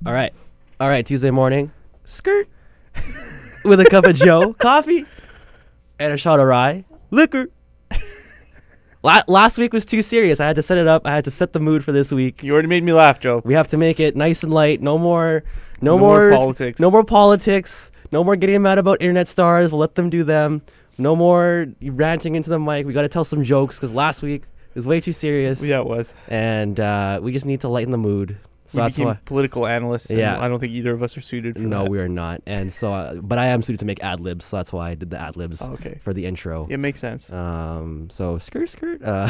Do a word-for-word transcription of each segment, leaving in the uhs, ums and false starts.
All right. All right, Tuesday morning. Skirt. With a cup of Joe. Coffee. And a shot of rye. Liquor. La- last week was too serious. I had to set it up. I had to set the mood for this week. You already made me laugh, Joe. We have to make it nice and light. No more no, No more, more politics. No more politics. No more getting mad about internet stars. We'll let them do them. No more ranting into the mic. We got to tell some jokes because last week it was way too serious. Yeah, it was. And uh, we just need to lighten the mood. So we that's became why. political analysts. And Yeah. I don't think either of us are suited for No, that. we are not. And so, uh, but I am suited to make ad libs. So that's why I did the ad libs Oh, okay. for the intro. It makes sense. Um. So skirt, skirt. Uh,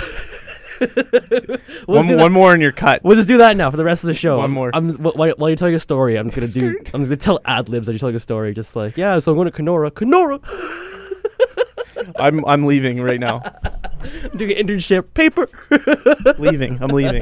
one, one more in your cut. We'll just do that now for the rest of the show. One I'm- more. I'm, wh- while, while you're telling a story, I'm just gonna do. Skirt. I'm just gonna tell ad libs as you're telling a story. Just like, yeah. So I'm going to Kenora. Kenora. I'm I'm leaving right now. I'm doing an internship paper. leaving. I'm leaving.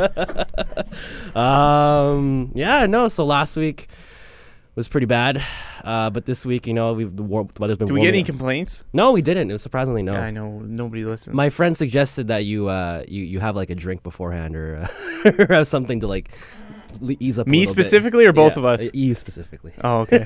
Um. Yeah. No. So last week was pretty bad. Uh. But this week, you know, we've the, war- the weather's been. Do we get warming any up. complaints? No, we didn't. It was surprisingly no. Yeah, I know. Nobody listens. My friend suggested that you uh you, you have like a drink beforehand or, uh, or have something to like le- ease up. a Me little bit. specifically or both Yeah, of us? uh, You specifically. Oh, okay.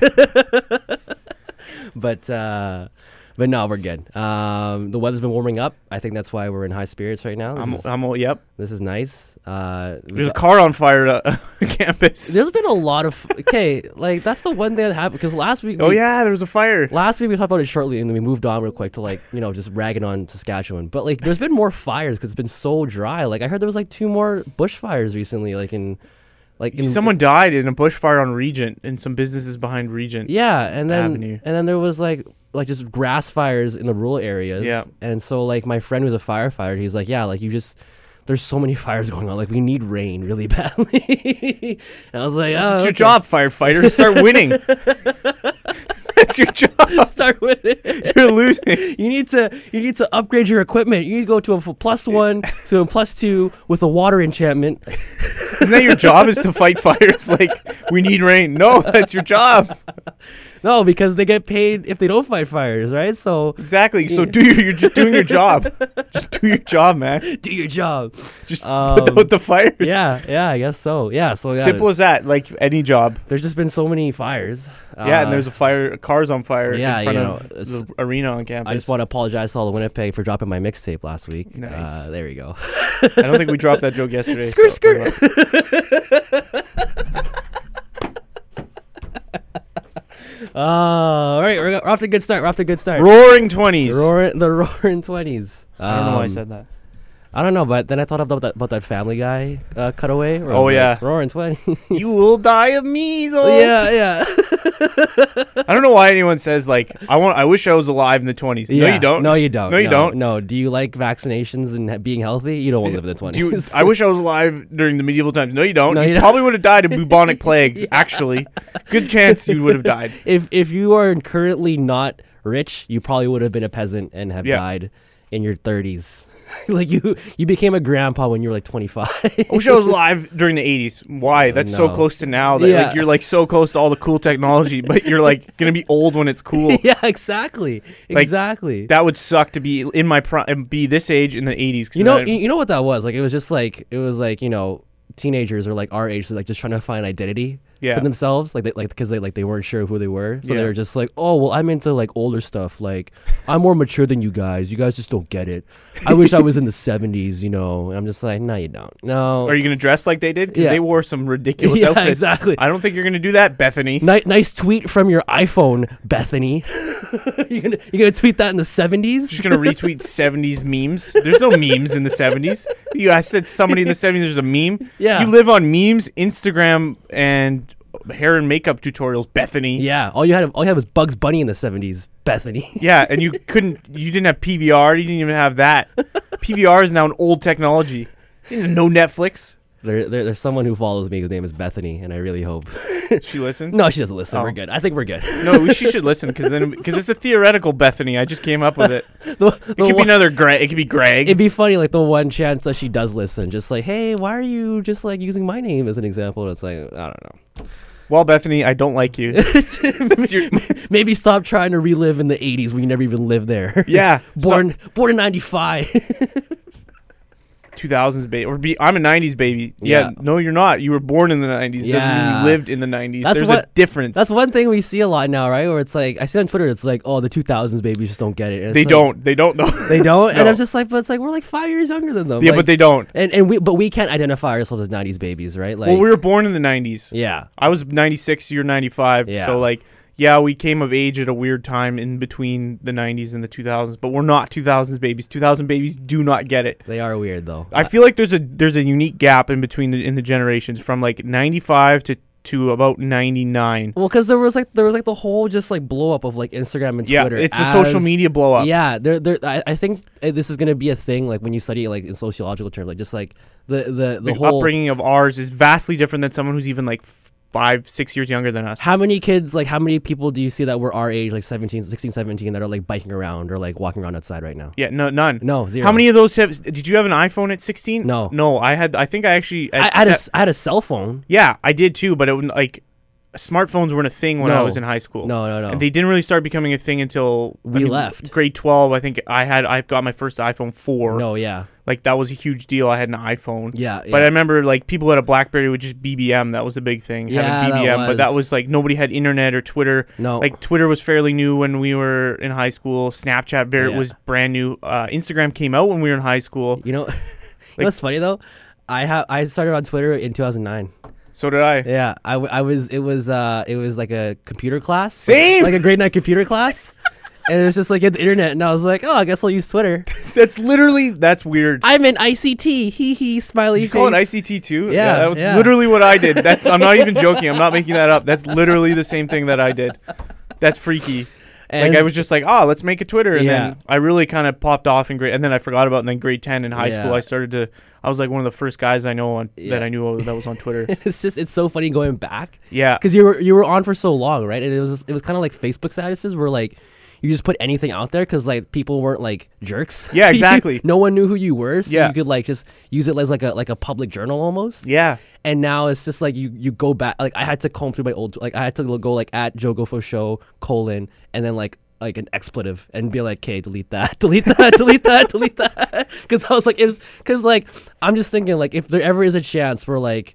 But uh, but no, we're good. Um, the weather's been warming up. I think that's why we're in high spirits right now. This, I'm, is, I'm, all- yep. this is nice. Uh, we There's a got- car on fire at uh, campus. there's been a lot of okay, like that's the one thing that happened because last week. Oh, we, yeah, there was a fire. Last week we talked about it shortly, and then we moved on real quick to like you know just ragging on Saskatchewan. But like, there's been more fires because it's been so dry. Like I heard there was like two more bushfires recently, like in like in, Someone died in a bushfire on Regent and some businesses behind Regent. Yeah, and then Avenue. and then there was like like just grass fires in the rural areas. Yeah. And so like my friend who's a firefighter, he's like, yeah, like you just there's so many fires going on. Like we need rain really badly. And I was like, oh, It's your okay. job, firefighter. Start winning. That's your job. Start with it. You're losing. You need to you need to upgrade your equipment. You need to go to a f- plus one to a plus two with a water enchantment. Isn't that your job is to fight fires? Like, we need rain. No, that's your job. No, because they get paid if they don't fight fires, right? So Exactly. So do your, you're just doing your job. Just do your job, man. do your job. Just Um, put out the fires. Yeah, yeah, I guess so. Yeah, so yeah. Simple as that. Like any job. There's just been so many fires. Yeah, Uh, and there's a fire. Cars on fire yeah, in front you know, of it's- the arena on campus. I just want to apologize to all the Winnipeg for dropping my mixtape last week. Nice. Uh, there you go. I don't think we dropped that joke yesterday. Skirt, so- Uh, all right, we're, we're off to a good start. We're off to a good start. Roaring twenties. Roaring, the roaring twenties. I don't know why I Um, said that. I don't know, but then I thought about that about that Family Guy uh, cutaway. where I Oh, was yeah. like, roaring twenties. You will die of measles. yeah, yeah. I don't know why anyone says like I want. I wish I was alive in the twenties. No, Yeah. you don't. No, you don't. No, you don't. No. Do you like vaccinations and ha- being healthy? You don't want to live in the Do you, twenties. I wish I was alive during the medieval times. No, you don't. No, you you don't. probably would have died of bubonic plague. Actually, good chance you would have died. if if you are currently not rich, you probably would have been a peasant and have Yeah. died in your thirties. Like you, you became a grandpa when you were like twenty-five. I wish I was alive during the eighties. Why? That's so no. close to now that Yeah. like you're like so close to all the cool technology, but you're like gonna be old when it's cool. Yeah, exactly, Like, exactly. That would suck to be in my prime, be this age in the eighties. You know, you, you know what that was like. It was just like it was like you know, teenagers or like our age, so like just trying to find identity Yeah. for themselves, like they, like because they like they weren't sure who they were, so Yeah. they were just like, oh well, I'm into like older stuff. Like I'm more mature than you guys. You guys just don't get it. I wish I was in the seventies, you know. And I'm just like, no, you don't. No. Are you gonna dress like they did? Because Yeah. they wore some ridiculous Yeah, outfits. exactly. I don't think you're gonna do that, Bethany. Ni- nice tweet from your iPhone, Bethany. you gonna you gonna tweet that in the seventies? Just gonna retweet seventies memes. There's no memes in the seventies. You I said somebody in the seventies. There's a meme. Yeah. You live on memes, Instagram, and hair and makeup tutorials, Bethany. Yeah, all you had all you had was Bugs Bunny in the seventies, Bethany. Yeah, and you couldn't. You didn't have P V R. You didn't even have that. P V R is now an old technology. You didn't know Netflix. There, there, there's someone who follows me whose name is Bethany, and I really hope. She listens. No, she doesn't listen. Oh. We're good. I think we're good. No, she should listen because then because it's a theoretical Bethany. I just came up with it. It the, the could be one- another Greg. It could be Greg. It'd be funny, like the one chance that she does listen, just like, hey, why are you just like using my name as an example? And it's like, I don't know. Well, Bethany, I don't like you. It's your- Maybe stop trying to relive in the eighties when you never even lived there. yeah. born born in ninety-five. two thousands baby, or be I'm a nineties baby. Yeah, Yeah. no, you're not. You were born in the nineties. Doesn't mean Yeah. you lived in the nineties. That's There's what- a difference. That's one thing we see a lot now, right? Where it's like I see on Twitter, it's like, oh, the two thousands babies just don't get it. And it's they like, don't. They don't know. They don't, and No. I'm just like, but it's like we're like five years younger than them. Yeah, Like, but they don't. and and we but we can't identify ourselves as nineties babies, right? Like, Well, we were born in the nineties. yeah, I was ninety-six. You're ninety-five. Yeah. So like, yeah, we came of age at a weird time in between the nineties and the two thousands. But we're not two thousands babies. two thousand babies do not get it. they are weird though. I feel like there's a there's a unique gap in between the in the generations from like ninety-five to to about ninety-nine. Well, because there was like there was like the whole just like blow up of like Instagram and Yeah, Twitter. it's a social as- media blow up. Yeah, there, there. I, I think uh, this is gonna be a thing like when you study it, like in sociological terms, like just like the the the, The whole. upbringing of ours is vastly different than someone who's even like f- five, six years younger than us. How many kids, like how many people do you see that were our age, like seventeen, sixteen, seventeen, that are like biking around or like walking around outside right now? Yeah, no, none. No, zero. How many of those have? Did you have an iPhone at sixteen? No. no. I had. I think I actually. I, at I had a, se- s- I had a cell phone. yeah, I did too, but it wouldn't like. Smartphones weren't a thing when I No. was in high school. No, no, no. And they didn't really start becoming a thing until I We mean, left. grade twelve. I think I had. I got my first iPhone four. No, yeah, Like that was a huge deal. I had an iPhone. yeah. But I yeah. remember like people had a BlackBerry with just B B M. That was a big thing. Yeah, having that B B M, but that was. was like nobody had internet or Twitter. no, Like Twitter was fairly new when we were in high school. Snapchat very Yeah. was brand new. Uh, Instagram came out when we were in high school. you know, you know what's funny though? I have I started on Twitter in two thousand nine. So did I. Yeah, I, w- I was it was uh it was like a computer class. Same! Like, like a grade nine computer class. And it was just like at the internet, and I was like, oh, I guess I'll use Twitter. That's literally that's weird. I'm in I C T. Hee hee, smiley You face. call it I C T too? Yeah, that was yeah. literally what I did. That's I'm not even joking. I'm not making that up. That's literally the same thing that I did. That's freaky. And like I was just like, oh, let's make a Twitter, and Yeah. then I really kind of popped off in grade, and then I forgot about it. And then grade ten in high Yeah. school, I started to. I was like one of the first guys I know on Yeah. that I knew that was on Twitter. it's just it's so funny going back Yeah, because you were you were on for so long, right? And it was it was kind of like Facebook statuses where like you just put anything out there because like people weren't like jerks. Yeah, to you. exactly. No one knew who you were, so Yeah. you could like just use it as like a like a public journal almost. yeah. And now it's just like you you go back, like I had to comb through my old, like I had to go like at Joe Gofo show colon and then like like an expletive and be like, okay, delete that, delete that, delete that, delete that. Because I was like, it was because like I'm just thinking like if there ever is a chance where like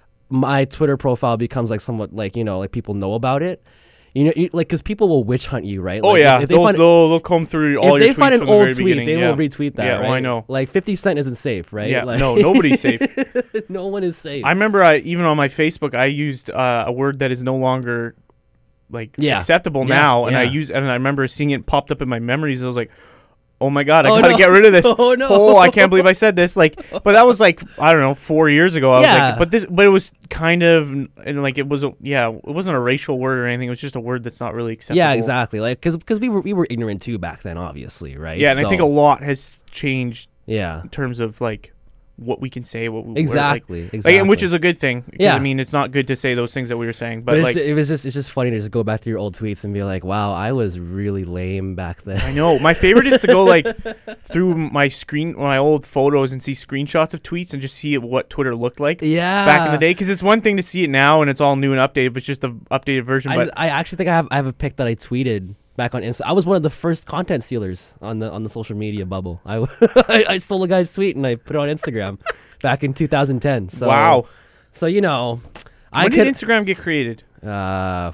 my Twitter profile becomes like somewhat like you know like people know about it, you know, you, like because people will witch hunt you, right? Oh Like, yeah, if, if they they'll, find they'll they'll comb through all if your they tweets find an from the old very tweet, beginning. they yeah. will retweet that. Yeah, right? well, I know. Like fifty Cent isn't safe, right? Yeah, Like, no, nobody's safe. no one is safe. I remember I even on my Facebook I used uh, a word that is no longer like Yeah. acceptable Yeah, now, and I yeah. use and I remember seeing it popped up in my memories. I was like, oh my god, I Oh, gotta no. get rid of this. Oh, no. Oh, I can't believe I said this. Like, but that was like I don't know, four years ago. I was Yeah. like, but this, but it was kind of and like it was a yeah, it wasn't a racial word or anything. It was just a word that's not really acceptable. Yeah, exactly. Like, because because we were we were ignorant too back then, obviously, right? Yeah, and I think a So, lot has changed yeah, in terms of like what we can say, what we exactly, Like, exactly. and which is a good thing. 'cause, Yeah. I mean, it's not good to say those things that we were saying, but, but like, it's, it was just it's just funny to just go back through your old tweets and be like, wow, I was really lame back then. I know. My favorite is to go like through my screen, my old photos, and see screenshots of tweets and just see what Twitter looked like Yeah, back in the day. Because it's one thing to see it now and it's all new and updated, but it's just the updated version. I, But I actually think I have I have a pic that I tweeted back on Insta. I was one of the first content stealers on the on the social media bubble. I I, I stole a guy's tweet and I put it on Instagram back in two thousand ten. So wow, So you know, I when could. did Instagram get created? Uh,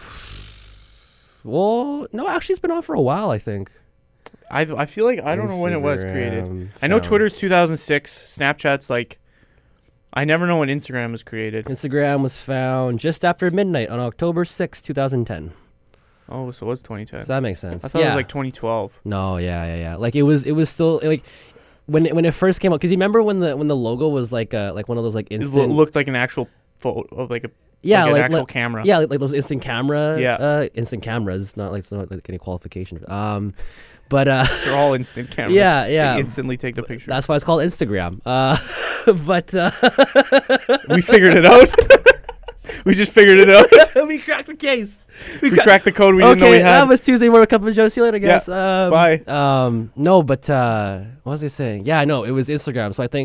well, no, actually, it's been on for a while. I think. I I feel like I don't know when it was created. Instagram I know found- Twitter's two thousand six. Snapchat's like. I never know when Instagram was created. Instagram was found just after midnight on October sixth, two thousand ten. Oh, so it was twenty ten. Does that make sense? I thought yeah. it was like twenty twelve. No, yeah, yeah, yeah. Like it was, it was still like when it, when it first came out. Because you remember when the when the logo was like uh like one of those like It instant. lo- looked like an actual photo of like a yeah, like, like, an actual like- camera. yeah, like, like those instant camera. Yeah. Uh, instant cameras. Not like it's not like any qualification. Um, but uh. They're all instant cameras. Yeah, They yeah. instantly take the picture. That's why it's called Instagram. Uh, but uh, We figured it out. We just figured it out. we cracked the case. We cracked the code we didn't know Okay, we had. that was Tuesday morning. Cup of Joe. See you later, guys. um, bye. Um, no, but uh, what was I saying? Yeah, no, it was Instagram. So I think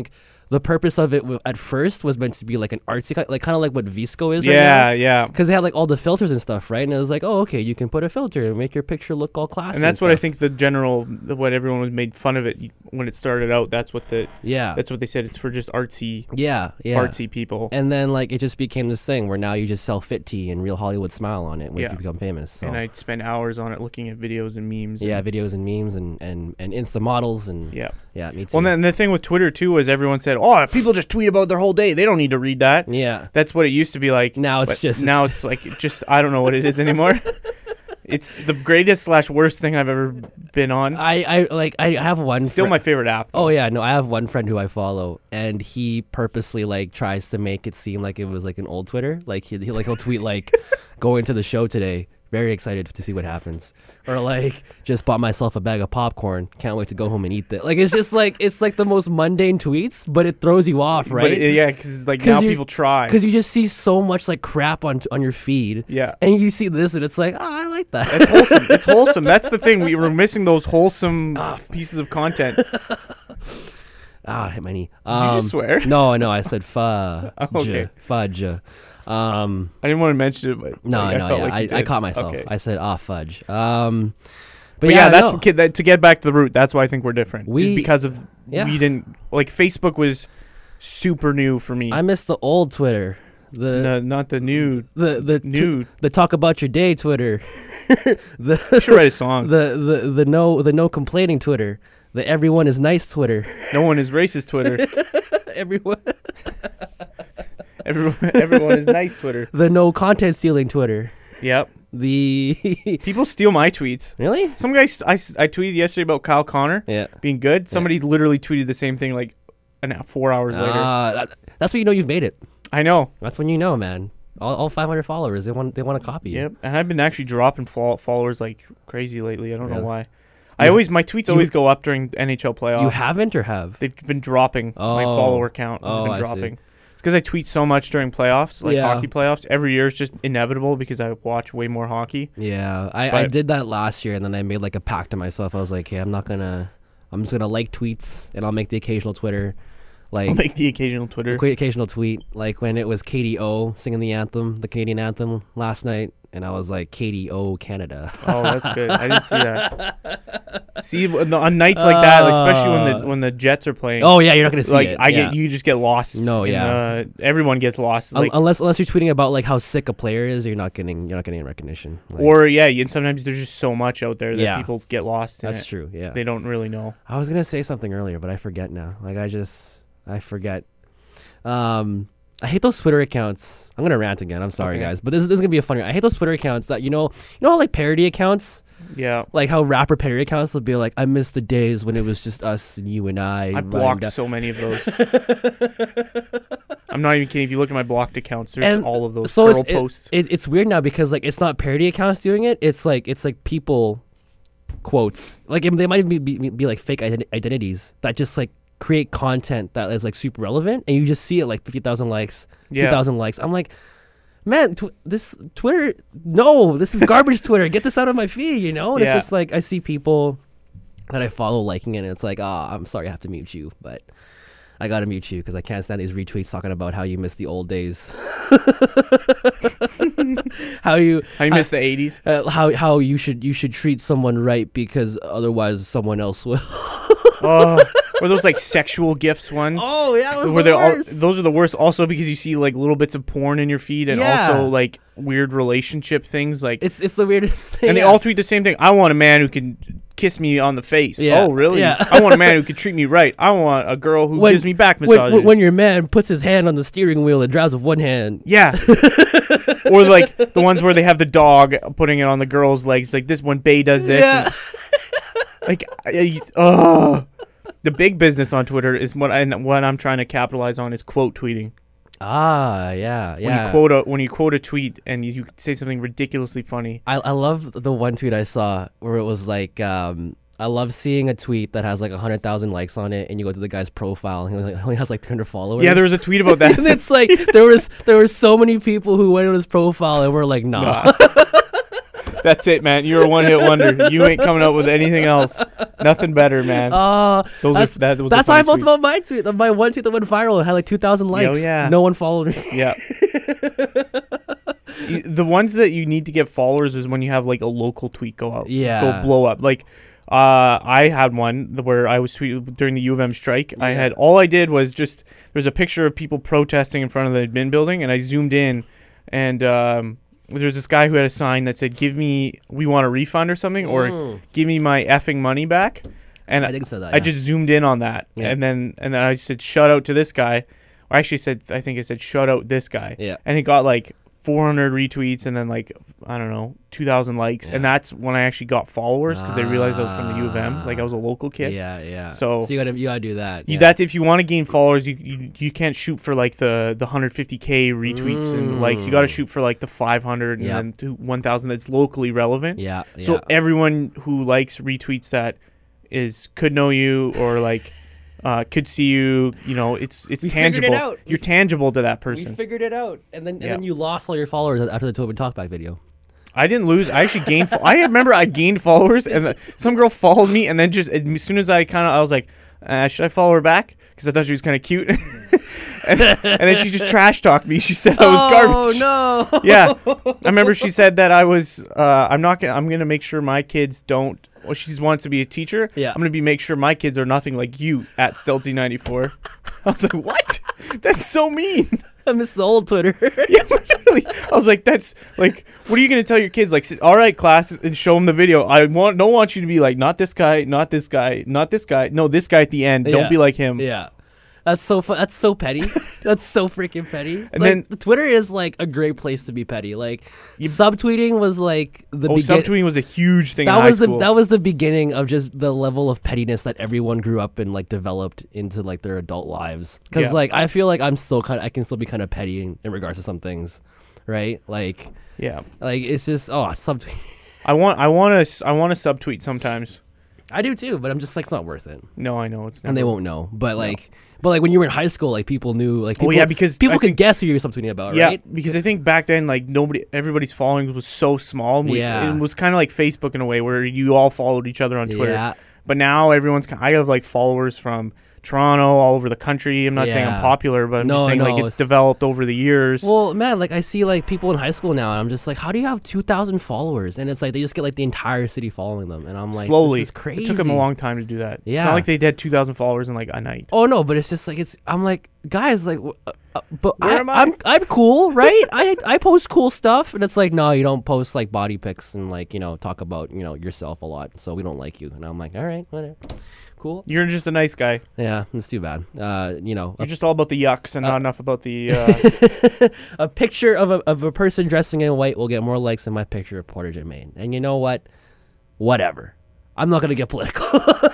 the purpose of it w- at first was meant to be like an artsy, ki- like kind of like what Visco is. Yeah, right yeah. Because they had like all the filters and stuff, right? And it was like, oh, okay, you can put a filter and make your picture look all classy. And that's what I stuff. think the general, the, what everyone was made fun of it when it started out. That's what the, Yeah. that's what they said. It's for just artsy, Yeah. Yeah. artsy people. And then like it just became this thing where now you just sell Fit Tea and Real Hollywood Smile on it when Yeah. you become famous. So. And I spend hours on it looking at videos and memes. yeah, and, videos and memes and and and Insta models and yeah. yeah, me too. Well, and then the thing with Twitter too was everyone said, "Oh, people just tweet about their whole day. They don't need to read that." yeah. That's what it used to be like. Now it's but just now it's like just I don't know what it is anymore. It's the greatest slash worst thing I've ever been on. I I like I have one. Still fri- my favorite app. Oh yeah, no, I have one friend who I follow, and he purposely like tries to make it seem like it was like an old Twitter. Like he, he like he'll tweet like, "Going to the show today, very excited to see what happens," or like, "Just bought myself a bag of popcorn, can't wait to go home and eat that." Like it's just like it's like the most mundane tweets, but it throws you off, But right? it- yeah, because like 'Cause now you- people try. Because you just see so much like crap on on your feed, Yeah. and you see this, and it's like, oh, I like that. It's wholesome. It's wholesome. That's the thing. We were missing those wholesome Ah, pieces of content. Ah, I hit my knee. Did you just swear? No, no, I said fudge. Okay. Fudge. Um, I didn't want to mention it, but no, like, no, I felt yeah, like you I, I did. caught myself. Okay. I said, ah, fudge. Um, but, But, yeah, yeah, that's no. what, kid- that, to get back to the root. That's why I think we're different. We- is because of yeah. we didn't like Facebook was super new for me. I miss the old Twitter. The no, not the new the the tw- new. the talk about your day Twitter. the I should write a song. the the the no the no complaining Twitter. The everyone is nice Twitter. No one is racist Twitter. everyone. everyone, everyone is nice Twitter. The no content stealing Twitter. Yep. The People steal my tweets. really? Some guy, st- I, s- I tweeted yesterday about Kyle Connor Yeah. being good. Somebody literally tweeted the same thing like an four hours later. Ah, that, that's when you know you've made it. I know. That's when you know, man. All, all five hundred followers, they want they want to copy you. Yep. And I've been actually dropping fol- followers like crazy lately. I don't Yeah. know why. I You- always my tweets you- always go up during N H L playoffs. You haven't or have? They've been dropping. My Oh. follower count has Oh, been I see. dropping. It's because I tweet so much during playoffs, like Yeah. hockey playoffs. Every year is just inevitable because I watch way more hockey. Yeah, I, I But- did that last year, and then I made like a pact to myself. I was like, hey, I'm not gonna, I'm just gonna like tweets, and I'll make the occasional Twitter, like I'll make the occasional Twitter. the occasional tweet, like when it was K D O singing the anthem, the Canadian anthem last night, and I was like K D O Canada. Oh, that's good. I didn't see that. See, on on nights like that, like, especially when the when the Jets are playing. Oh yeah, you're not gonna see like it. I yeah. get, you just get lost. No, in, yeah. uh, everyone gets lost. Un- Like, unless unless you're tweeting about like how sick a player is, you're not getting you're not getting recognition. Like, or yeah, and sometimes there's just so much out there that Yeah. people get lost in that's it. true. Yeah, They don't really know. I was gonna say something earlier, but I forget now. Like I just I forget. Um, I hate those Twitter accounts. I'm gonna rant again. I'm sorry, Okay. guys, but this, is- this is gonna be a funny. I hate those Twitter accounts that you know, you know, how, like parody accounts, Yeah, like how rapper parody accounts will be like, "I miss the days when it was just us and you and I." I've riding blocked down-" so many of those. I'm not even kidding. If you look at my blocked accounts, there's And all of those so girl it's, it- posts. It, it's weird now because like it's not parody accounts doing it. It's like it's like people quotes. Like it- they might even be, be, be like fake ident- identities that just like create content that is like super relevant, and you just see it like fifty thousand likes, Yeah. two thousand likes. I'm like, man, tw- this Twitter, no, this is garbage Twitter. Get this out of my feed, you know? And Yeah. it's just like I see people that I follow liking it, and it's like, oh, I'm sorry, I have to mute you, but I gotta mute you because I can't stand these retweets talking about how you miss the old days, how you How you miss the eighties? uh, how how you should you should treat someone right because otherwise someone else will. Oh, or those like sexual gifts one. Oh yeah, it was where the they're all, worst. those are the worst. Also because you see like little bits of porn in your feed, and Yeah. also like weird relationship things. Like, It's it's the weirdest thing. and they yeah. all tweet the same thing. I want a man who can kiss me on the face. Yeah. Oh, really? Yeah. I want a man who can treat me right. I want a girl who When- gives me back when, massages. when, when your man puts his hand on the steering wheel and drives with one hand. Yeah. Or like the ones where they have the dog putting it on the girl's legs. Like this when Bay does this. Yeah. and, like, I, I, uh, the big business on Twitter is what I what I'm trying to capitalize on is quote tweeting. Ah, yeah, When yeah. you quote a when you quote a tweet and you, you say something ridiculously funny. I I love the one tweet I saw where it was like, um, I love seeing a tweet that has like a hundred thousand likes on it, and you go to the guy's profile, and he only- only has like two hundred followers. Yeah, there was a tweet about that. and it's like there was there were so many people who went on his profile and were like, nah. Nah. That's it, man. You're a one-hit wonder. You ain't coming up with anything else. Nothing better, man. Oh, Those that's are, that was that's a how I funny felt tweet. about my tweet. My one tweet that went viral it had like two thousand likes. yeah. No one followed me. Yeah. You- the ones that you need to get followers is when you have like a local tweet go out. Yeah. Go blow up. Like, uh, I had one where I was tweeting during the U of M strike. I Yeah. had, all I did was just, there's a picture of people protesting in front of the admin building, and I zoomed in, and um, there's this guy who had a sign that said, give me, we want a refund or something, or Mm. give me my effing money back. And I think so. That I yeah. just zoomed in on that, Yeah. and then and then I said, shout out to this guy. Or actually said, I think I said, shout out this guy. Yeah. And it got like four hundred retweets and then like, I don't know, two thousand likes. Yeah. And that's when I actually got followers because they realized I was from the U of M. Like I was a local kid. Yeah, yeah. So- so you gotta you gotta do that. You, yeah. That if you want to gain followers, you, you you can't shoot for like the, the one hundred fifty K retweets and likes. You got to Mm. shoot for like the five hundred Yep. and then to one thousand that's locally relevant. Yeah. So yeah. everyone who likes retweets that is could know you or like uh, could see you, you know, it's it's We figured it tangible. out. You're tangible to that we person. figured it out, and then and Yeah. then you lost all your followers after the Tobin Talkback video. I didn't lose. I actually gained. Fo- I remember I gained followers, and the, some girl followed me, and then just as soon as I kind of, I was like, uh, should I follow her back? Because I thought she was kind of cute. and, and then she just trash talked me. She said I was garbage. Oh no! Yeah, I remember she said that I was. Uh, I'm not gonna. I'm gonna make sure my kids don't. Well, she wants to be a teacher. Yeah. I'm gonna be make sure my kids are nothing like you at Stelzy ninety-four. I was like, what? That's so mean. I miss the old Twitter. Yeah, literally. I was like, that's like, what are you gonna tell your kids? Like, sit- all right, class, and show them the video. I want don't want you to be like, not this guy, not this guy, not this guy. No, this guy at the end. Yeah. Don't be like him. Yeah. That's so fu- That's so petty. That's so freaking petty. And Like, then- Twitter is like a great place to be petty. Like subtweeting was like the Oh, begin- subtweeting was a huge thing. That in was high the school. that was the beginning of just the level of pettiness that everyone grew up and like developed into like their adult lives. Because Yeah. like I feel like I'm still kind of I can still be kind of petty in, in regards to some things, right? Like yeah. like it's just oh subtweet. I want. I want to. I want to subtweet sometimes. I do too, but I'm just like it's not worth it. No, I know it's. Never. And they won't know. But like, but like when you were in high school, like people knew, like people, Oh yeah, because people I could think- guess who you were subtweeting about, Yeah, right? because I think back then, like nobody, everybody's following was so small. and we- Yeah. it was kind of like Facebook in a way, where you all followed each other on Twitter. Yeah. But now everyone's. ki- I have like followers from Toronto, all over the country. I'm not saying I'm Yeah. popular, but I'm No, just saying no, like it's, it's- developed over the years. Well, man, like I see like people in high school now, and I'm just like, how do you have two thousand followers? And it's like they just get like the entire city following them, and I'm like, Slowly, this is crazy. it took them a long time to do that. It's Yeah. not like they had two thousand followers in like a night. Oh no, but it's just like it's. I'm like, guys, like, wh- uh, uh, but Where I, am I? I'm I'm cool, right? I I post cool stuff, and it's like, no, you don't post like body pics and like you know talk about you know yourself a lot, so we don't like you. And I'm like, all right, whatever, cool. You're just a nice guy. Yeah, it's too bad. Uh, you know, You're just all about the yucks and uh, not enough about the. Uh, a picture of a of a person dressing in white will get more likes than my picture of Porter Jermaine. And you know what? Whatever. I'm not gonna get political.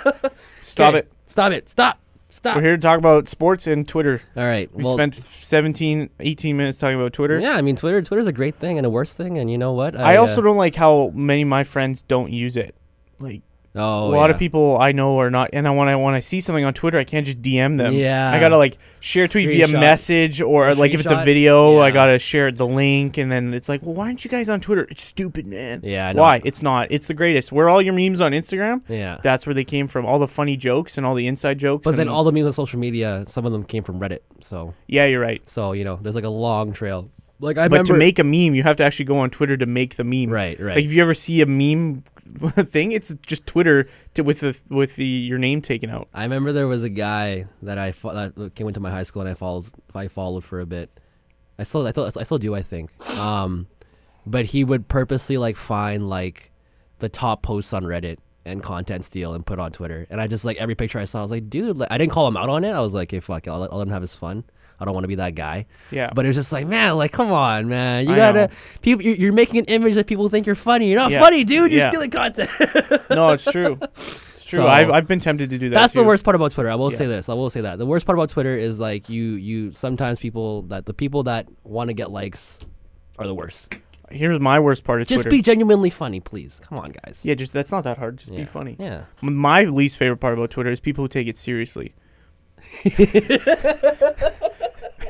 stop Okay, it. Stop it. Stop. Stop. We're here to talk about sports and Twitter. All right. We well, spent seventeen, eighteen minutes talking about Twitter. yeah. I mean, Twitter. Twitter's a great thing and a worse thing. And you know what? I also uh, don't like how many of my friends don't use it. Like Oh, a lot yeah. of people I know are not, and I when I when I see something on Twitter, I can't just D M them. Yeah. I gotta like share a tweet via Screenshot. message, or A like if it's a screenshot. video, I Yeah. gotta share the link, and then it's like, well, why aren't you guys on Twitter? It's stupid, man. Yeah. I know. Why? It's not. It's the greatest. Where all your memes on Instagram, Yeah. that's where they came from. All the funny jokes and all the inside jokes. But then and- all the memes on social media, some of them came from Reddit. So, yeah, you're right. so you know, there's like a long trail. Like I But remember. to make a meme, you have to actually go on Twitter to make the meme. right. Right. Like if you ever see a meme thing, it's just Twitter to with the with the your name taken out. I remember there was a guy that I fo- that came into my high school and I followed. I followed for a bit. I still, I still, I still do. I think. Um, but he would purposely like find like the top posts on Reddit and content steal and put on Twitter. And I just like every picture I saw, I was like, dude. Like, I didn't call him out on it. I was like, hey, fuck it. I'll let, I'll let him have his fun. I don't want to be that guy. Yeah. But it was just like, man, like, come on, man. You I gotta, know. people. You're, you're making an image that people think you're funny. You're not Yeah. funny, dude. You're Yeah. stealing content. No, it's true. It's true. So- I've I've been tempted to do that. That's the too. worst part about Twitter. I will Yeah. say this. I will say that the worst part about Twitter is like you, you sometimes people that the people that want to get likes are the worst. Here's my worst part of Just Twitter. be genuinely funny, please. Come on, guys. Yeah, just that's not that hard. Just yeah. be funny. Yeah. My least favorite part about Twitter is people who take it seriously.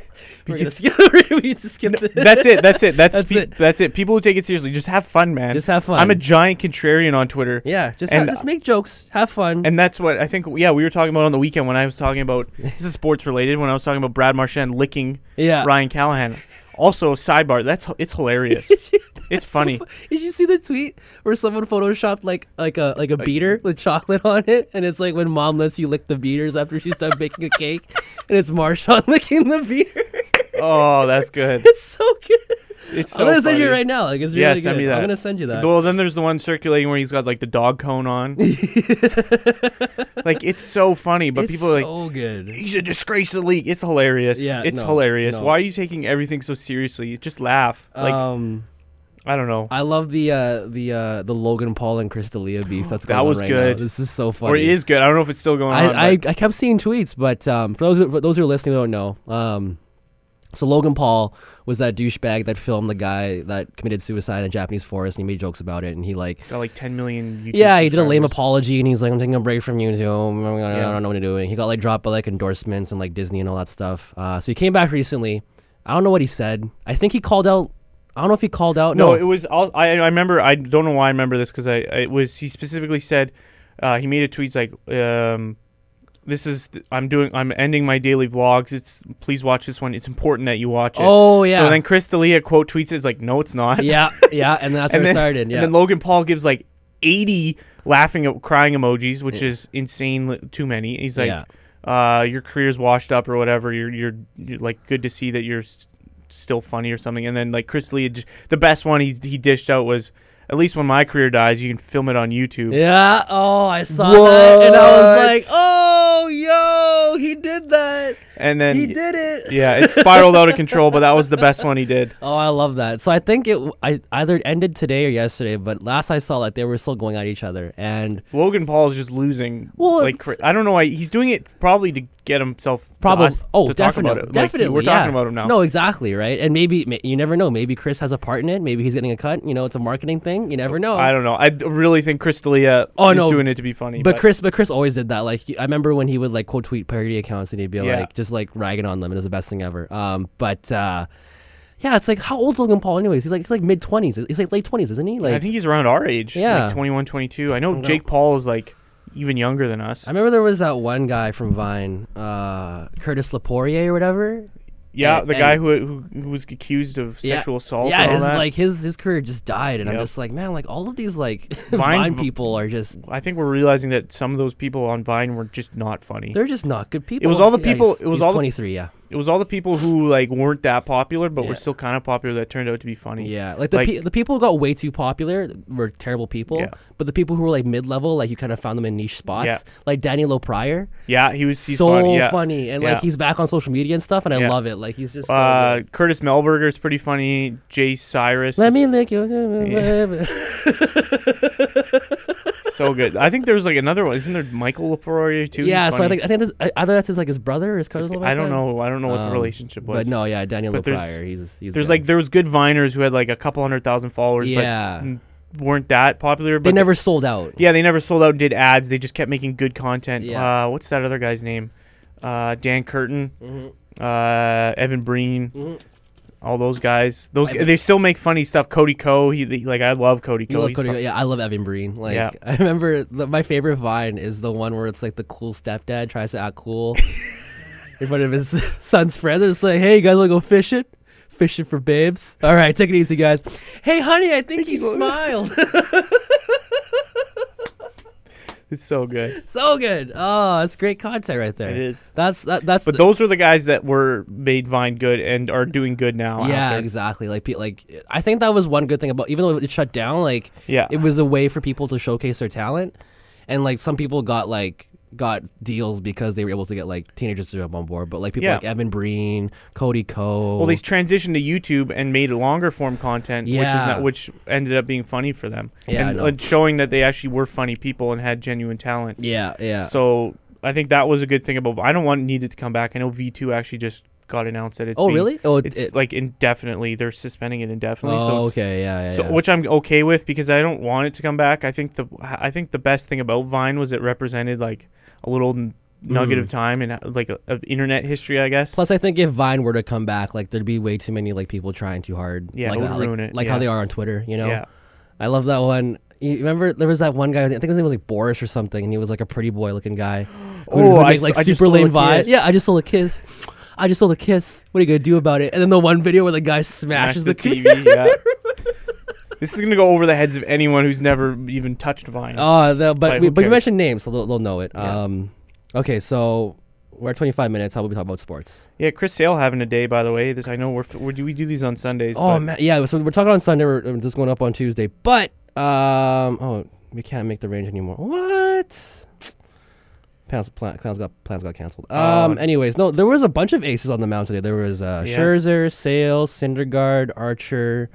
We're gonna Because- skip. we need to skip this. That's it. That's it. That's That's pe- it. That's it. People who take it seriously, just have fun, man. Just have fun. I'm a giant contrarian on Twitter. yeah. Just and- ha- just make jokes. Have fun. And that's what I think. Yeah, we were talking about on the weekend when I was talking about this is sports related. When I was talking about Brad Marchand licking yeah. Ryan Callahan. Also, sidebar. That's it's hilarious. It's so funny. fu- Did you see the tweet where someone photoshopped like like a like a beater with chocolate on it, and it's like when mom lets you lick the beaters after she's done baking a cake, and it's Marshawn licking the beater. Oh, that's good. It's so good. It's so I'm gonna send you it funny. right now. Like it's really Yeah, good. send me that. I'm gonna send you that. Well, then there's the one circulating where he's got like the dog cone on. Like it's so funny, but it's people are like, so good. he's a disgrace to the league. It's hilarious. Yeah, it's no, hilarious. no. Why are you taking everything so seriously? Just laugh. Like um, I don't know. I love the uh the uh the Logan Paul and Chris D'Elia beef that's That going was on right good. now. This is so funny. Or it is good. I don't know if it's still going on. I, I, but- I kept seeing tweets, but um, for those who, for those who are listening who don't know, um, so Logan Paul was that douchebag that filmed the guy that committed suicide in a Japanese forest, and he made jokes about it, and he like, He's got like ten million YouTube yeah, he did a lame subscribers. apology, and he's like, I'm taking a break from YouTube, I Yeah. don't know what I'm doing. He got like dropped by like endorsements and like Disney and all that stuff. Uh, so he came back recently. I don't know what he said. I think he called out. I don't know if he called out. No, No, it was. All, I I remember. I don't know why I remember this because I it was. He specifically said, uh, he made a tweet like, um, "This is th- I'm doing. I'm ending my daily vlogs. It's please watch this one. It's important that you watch it." oh yeah, So then Chris D'Elia quote tweets is like, "No, it's not." yeah, yeah, and that's and where then, it started. Yeah, And then Logan Paul gives like eighty laughing, at crying emojis, which is insane. li- Too many. He's like, yeah. uh, "Your career's washed up or whatever. You're you're, you're like good to see that you're." S- still funny or something. And then like Chris Lee, the best one he he dished out was, at least when my career dies, you can film it on YouTube. Yeah. Oh, I saw that, and I was What? like, "Oh, yo, he did that. And then he did it." yeah, it spiraled out of control, but that was the best one he did. Oh, I love that. So I think it I either ended today or yesterday, but last I saw, like they were still going at each other, and Logan Paul is just losing. Well, like it's- cra- I don't know why he's doing it probably to get himself probably us oh to talk definitely about it. Like, definitely we're yeah. talking about him now. No, exactly right, and maybe ma- you never know. Maybe Chris has a part in it. Maybe he's getting a cut. You know, it's a marketing thing. You never know. I don't know. I d- really think Chris D'Elia Oh, is no. doing it to be funny. But Chris, but Chris always did that. Like I remember when he would like quote tweet parody accounts and he'd be Yeah. like just like ragging on them, and it was the best thing ever. Um, but uh, yeah, it's like how old is Logan Paul anyways? He's like he's like mid twenties. He's like late twenties, isn't he? Like I think he's around our age. Yeah. like twenty-one, twenty-two. I know No. Jake Paul is like even younger than us. I remember there was that one guy from Vine, uh, Curtis Lapourier or whatever. Yeah, and- the guy and- who, who who was accused of Yeah. sexual assault. Yeah, and all his that. like his his career just died, and I'm Yep. just like, man, like all of these like Vine- Vine people are just I think we're realizing that some of those people on Vine were just not funny. they're just not good people. was all the Yeah, people- he's- it was he's all the- twenty-three. Yeah, It was all the people who like weren't that popular, but Yeah. were still kind of popular that turned out to be funny. yeah. Like the Like- pe- the people who got way too popular were terrible people. Yeah. But the people who were like mid level, like you kind of found them in niche spots. Yeah. Like Daniel O'Pryor, Yeah, he was he's so funny. Yeah. funny, and Yeah. like he's back on social media and stuff, and I Yeah. love it. Like he's just so Uh, good. Curtis Melberger is pretty funny. Jay Cyrus, Let is me lick you. so good. I think there's like another one. Isn't there Michael Lapourier too? He's Yeah, so I funny. think I think this, I- either that's his like his brother or his cousin. something I like don't that. know. I don't know what the Um, relationship was. But no, yeah, Daniel But there's- O'Pryor. He's he's there's good. like there was good Viners who had like a couple hundred thousand followers, yeah. but n- weren't that popular. They But never sold out. yeah, they never sold out and did ads. They just kept making good content. Yeah. Uh, what's that other guy's name? Uh, Dan Curtin, Mhm. uh, Evan Breen, Mhm. all those guys. Those Evan- they still make funny stuff. Cody Ko, he, he- like I love Cody You Ko. love He's Cody, fu- yeah, I love Evan Breen. Like, Yeah. I remember the, my favorite Vine is the one where it's like the cool stepdad tries to act cool in front of his son's friends. It's like, hey, you guys want to go fishing? Fishing for babes. All right, take it easy, guys. Hey, honey, I think he smiled. It's so good. So good. Oh, that's great content right there. It is. That's that. That's. But those are the guys that were made Vine good and are doing good now. yeah, after. exactly. Like, pe- like I think that was one good thing about, even though it shut down, like Yeah. it was a way for people to showcase their talent, and like some people got like got deals because they were able to get like teenagers to jump on board. But like people Yeah. like Evan Breen, Cody Ko. Well, they transitioned to YouTube and made longer form content, which is Yeah. not, which ended up being funny for them. Yeah, I and, know. and showing that they actually were funny people and had genuine talent. yeah, yeah. So I think that was a good thing about. I don't want Needed to come back. I know V two actually just got announced that it's. oh, being- really? Oh, it, It's it- like indefinitely. They're suspending it indefinitely. so oh, it's- okay. Yeah, yeah. So, yeah. which I'm okay with because I don't want it to come back. I think the I think the best thing about Vine was it represented like a little n- nugget Mm. of time and uh, like a, of internet history, I guess. Plus, I think if Vine were to come back, like there'd be way too many like people trying too hard. Yeah, like it would how, ruin like, it, Like yeah. how they are on Twitter, you know. Yeah. I love that one. You remember there was that one guy? I think his name was like Boris or something, and he was like a pretty boy looking guy. who- Oh, who I made, st- like I just super stole a lame vibe. kiss. Yeah, I just stole a kiss. I just stole a kiss. What are you gonna do about it? And then the one video where the guy smashes Smash the, the T V. Yeah. This is gonna go over the heads of anyone who's never even touched Vine. Oh, the, but But we, who but we cares? mentioned names, so they'll, they'll know it. Yeah. Um, okay, so we're at twenty-five minutes. How about we talk about sports? Yeah, Chris Sale having a day, by the way. This I know we're, f- we're do we do these on Sundays. Oh but man, yeah. So we're talking on Sunday. We're, we're just going up on Tuesday, but um, oh, we can't make the range anymore. What? Plans, plan, plans got plans got canceled. Um. Oh. Anyways, no, there was a bunch of aces on the mound today. There was uh, Yeah. Scherzer, Sale, Syndergaard, Archer,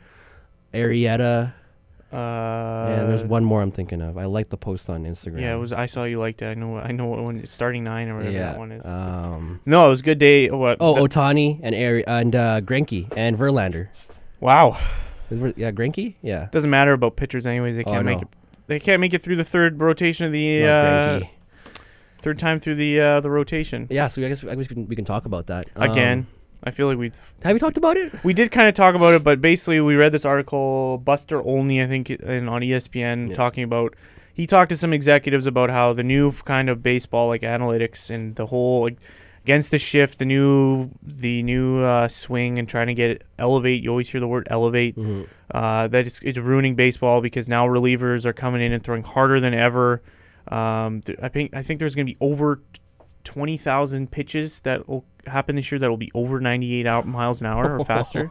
Arrieta, Uh, and there's one more I'm thinking of. I like the post on Instagram. Yeah, it was. I saw you liked it. I know. I know what one. It's starting nine or whatever Yeah. that one is. Um. no, it was a good day. What? Oh, the- Otani and Ari and uh, Greinke and Verlander. wow. Is Ver- Yeah, Greinke. Yeah. Doesn't matter about pitchers anyways. They Oh, can't make no. it. They can't make it through the third rotation of the Not uh, Greinke. third time through the uh, the rotation. Yeah. So I guess, I guess we can we can talk about that Again, Um, I feel like we have you talked about it? we did kind of talk about it, but basically we read this article, Buster Olney, I think, in, on E S P N, Yeah. talking about. He talked to some executives about how the new kind of baseball, like analytics and the whole like, against the shift, the new the new uh, swing, and trying to get it elevate. You always hear the word elevate. Mhm. Uh, that it's, it's ruining baseball because now relievers are coming in and throwing harder than ever. Um, th- I think I think there's going to be over twenty thousand pitches that will happen this year that will be over ninety-eight out miles an hour or faster.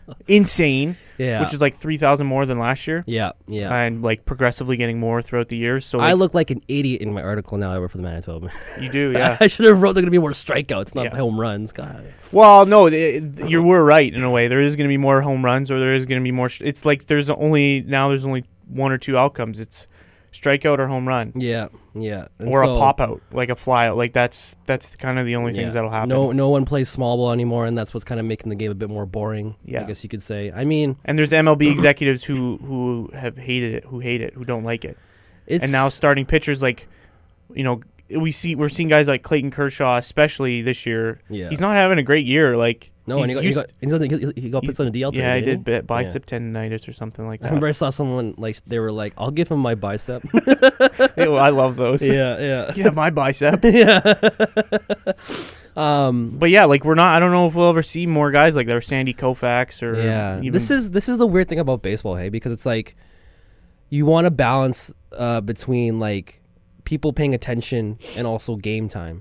Insane, Yeah. which is like three thousand more than last year, yeah. Yeah. and like progressively getting more throughout the years. So I like, look like an idiot in my article now. I work for the Manitoba. you do, yeah. I should have wrote there going to be more strikeouts, not Yeah. home runs. God. Well, no, th- th- you were right in a way. There is going to be more home runs, or there is going to be more. Sh- it's like there's only now there's only one or two outcomes. It's strikeout or home run. Yeah. Yeah. And or so- a pop out, like a fly out. Like that's that's kind of the only yeah. things that'll happen. No, no one plays small ball anymore, and that's what's kind of making the game a bit more boring. Yeah. I guess you could say. I mean, And there's M L B executives who who have hated it, who hate it, who don't like it. it's And now starting pitchers like, you know, we see we're seeing guys like Clayton Kershaw, especially this year. yeah. He's not having a great year. Like no, and he he's got, he used- got, he got, he got he's- put on a D L today. yeah, I didn't did he? bi- bicep tendonitis or something like I that. remember I saw someone like they were like, "I'll give him my bicep." Ew, I love those. yeah, yeah, yeah, my bicep. yeah. um, But yeah, like we're not. I don't know if we'll ever see more guys like that, or Sandy Koufax, or yeah. Even, This is this is the weird thing about baseball, hey, because it's like you want to balance uh, between like people paying attention and also game time.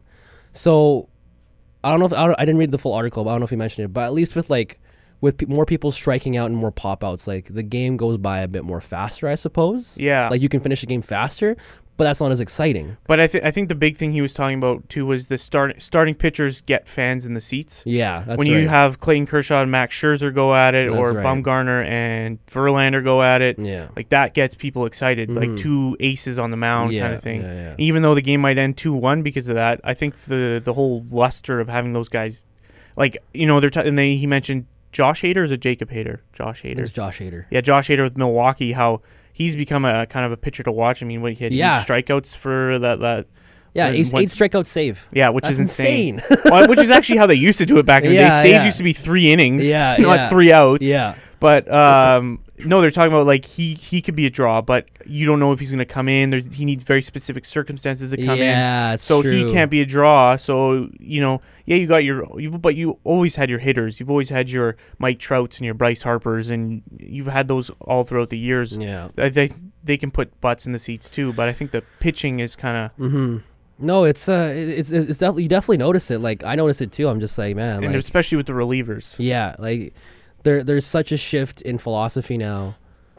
So I don't know if I, don't, I didn't read the full article, but I don't know if you mentioned it. But at least with like with pe- more people striking out and more pop outs, like the game goes by a bit more faster, I suppose. yeah. Like you can finish the game faster, but that's not as exciting. But I think I think the big thing he was talking about too was the start starting pitchers get fans in the seats. Yeah, that's when right. you have Clayton Kershaw and Max Scherzer go at it, That's or right. Bumgarner and Verlander go at it, yeah, like that gets people excited. Mhm. Like two aces on the mound yeah, kind of thing. Yeah, yeah. Even though the game might end two one because of that, I think the the whole luster of having those guys, like you know, they're t- and they he mentioned Josh Hader, or is it Jacob Hader? Josh Hader. It's Josh Hader. Yeah, Josh Hader with Milwaukee. How he's become a kind of a pitcher to watch. I mean, what he had Yeah. eight strikeouts for that that. Yeah, When- eight, when- eight strikeout save. Yeah, which That's is insane. insane. Well, which is actually how they used to do it back in the Yeah, day. Saves yeah. used to be three innings, Yeah, not yeah. three outs. yeah. But um, no, they're talking about like he he could be a draw, but you don't know if he's going to come in. There's, he needs very specific circumstances to come in. Yeah, it's So true. he can't be a draw. So you know, yeah, you got your, you but you always had your hitters. You've always had your Mike Trouts and your Bryce Harpers, and you've had those all throughout the years. Yeah. Uh, They they can put butts in the seats too, but I think the pitching is kind of. Mm-hmm. No, it's uh, it's it's definitely you definitely notice it. Like I notice it too. I'm just like, man, And like, especially with the relievers. yeah, like there there's such a shift in philosophy now.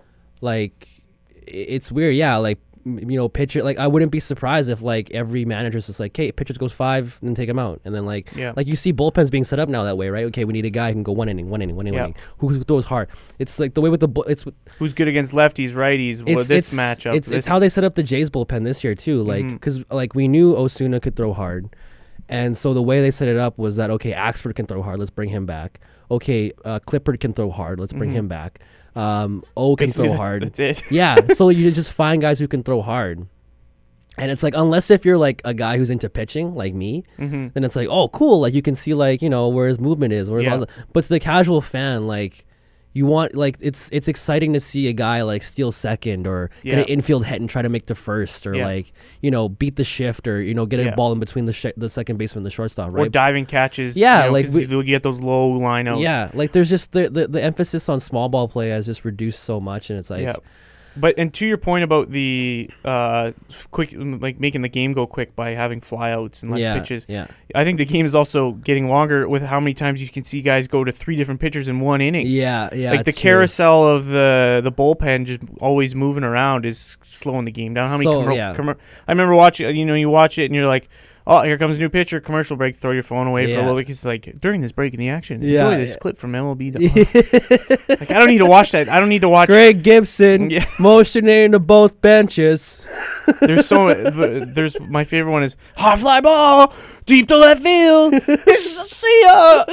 Like i- it's weird. Yeah, like m- you know, pitcher. Like I wouldn't be surprised if like every manager's just like, hey, pitcher goes five, and then take him out, and then like Yeah. like you see bullpens being set up now that way, right? Okay, we need a guy who can go one inning, one inning, one inning, Yeah. one inning, who, who throws hard. It's like the way with the bu- it's Who's good against lefties, righties? Well, it's, this it's, matchup. It's this, it's how they set up the Jays bullpen this year too. Like Mhm. because like we knew Osuna could throw hard, and so the way they set it up was that okay, Axford can throw hard. Let's bring him back. Okay, uh, Clippard can throw hard. Let's bring Mhm. him back. Um, O can basically throw that's, hard. That's it. Yeah, so you just find guys who can throw hard. And it's like, unless if you're like a guy who's into pitching, like me, Mm-hmm. then it's like, oh, cool. Like you can see like, you know, where his movement is. Where his Yeah. all- but to the casual fan, like you want, like it's it's exciting to see a guy like steal second or get Yeah. an infield hit and try to make the first or Yeah. like, you know, beat the shift or, you know, get a Yeah. ball in between the sh- the second baseman and the shortstop, Or right? diving catches. Yeah, you know, like 'cause we- you get those low lineouts. Yeah, like there's just the, the the emphasis on small ball play has just reduced so much, and it's like, yeah. But and to your point about the uh, quick, like making the game go quick by having flyouts and less yeah, pitches. yeah, I think the game is also getting longer with how many times you can see guys go to three different pitchers in one inning. yeah, yeah. like the it's true. carousel of the the bullpen just always moving around is slowing the game down. How many? So, commer- yeah. commer- I remember watching. You know, you watch it and you're like, oh, here comes a new pitcher. Commercial break. Throw your phone away for Yeah. a little bit. It's like during this break in the action. Yeah, Enjoy this yeah. clip from M L B. Like I don't need to watch that. I don't need to watch. Greg Gibson Yeah. motioning to both benches. There's so there's my favorite one is hard fly ball deep to left field. See ya.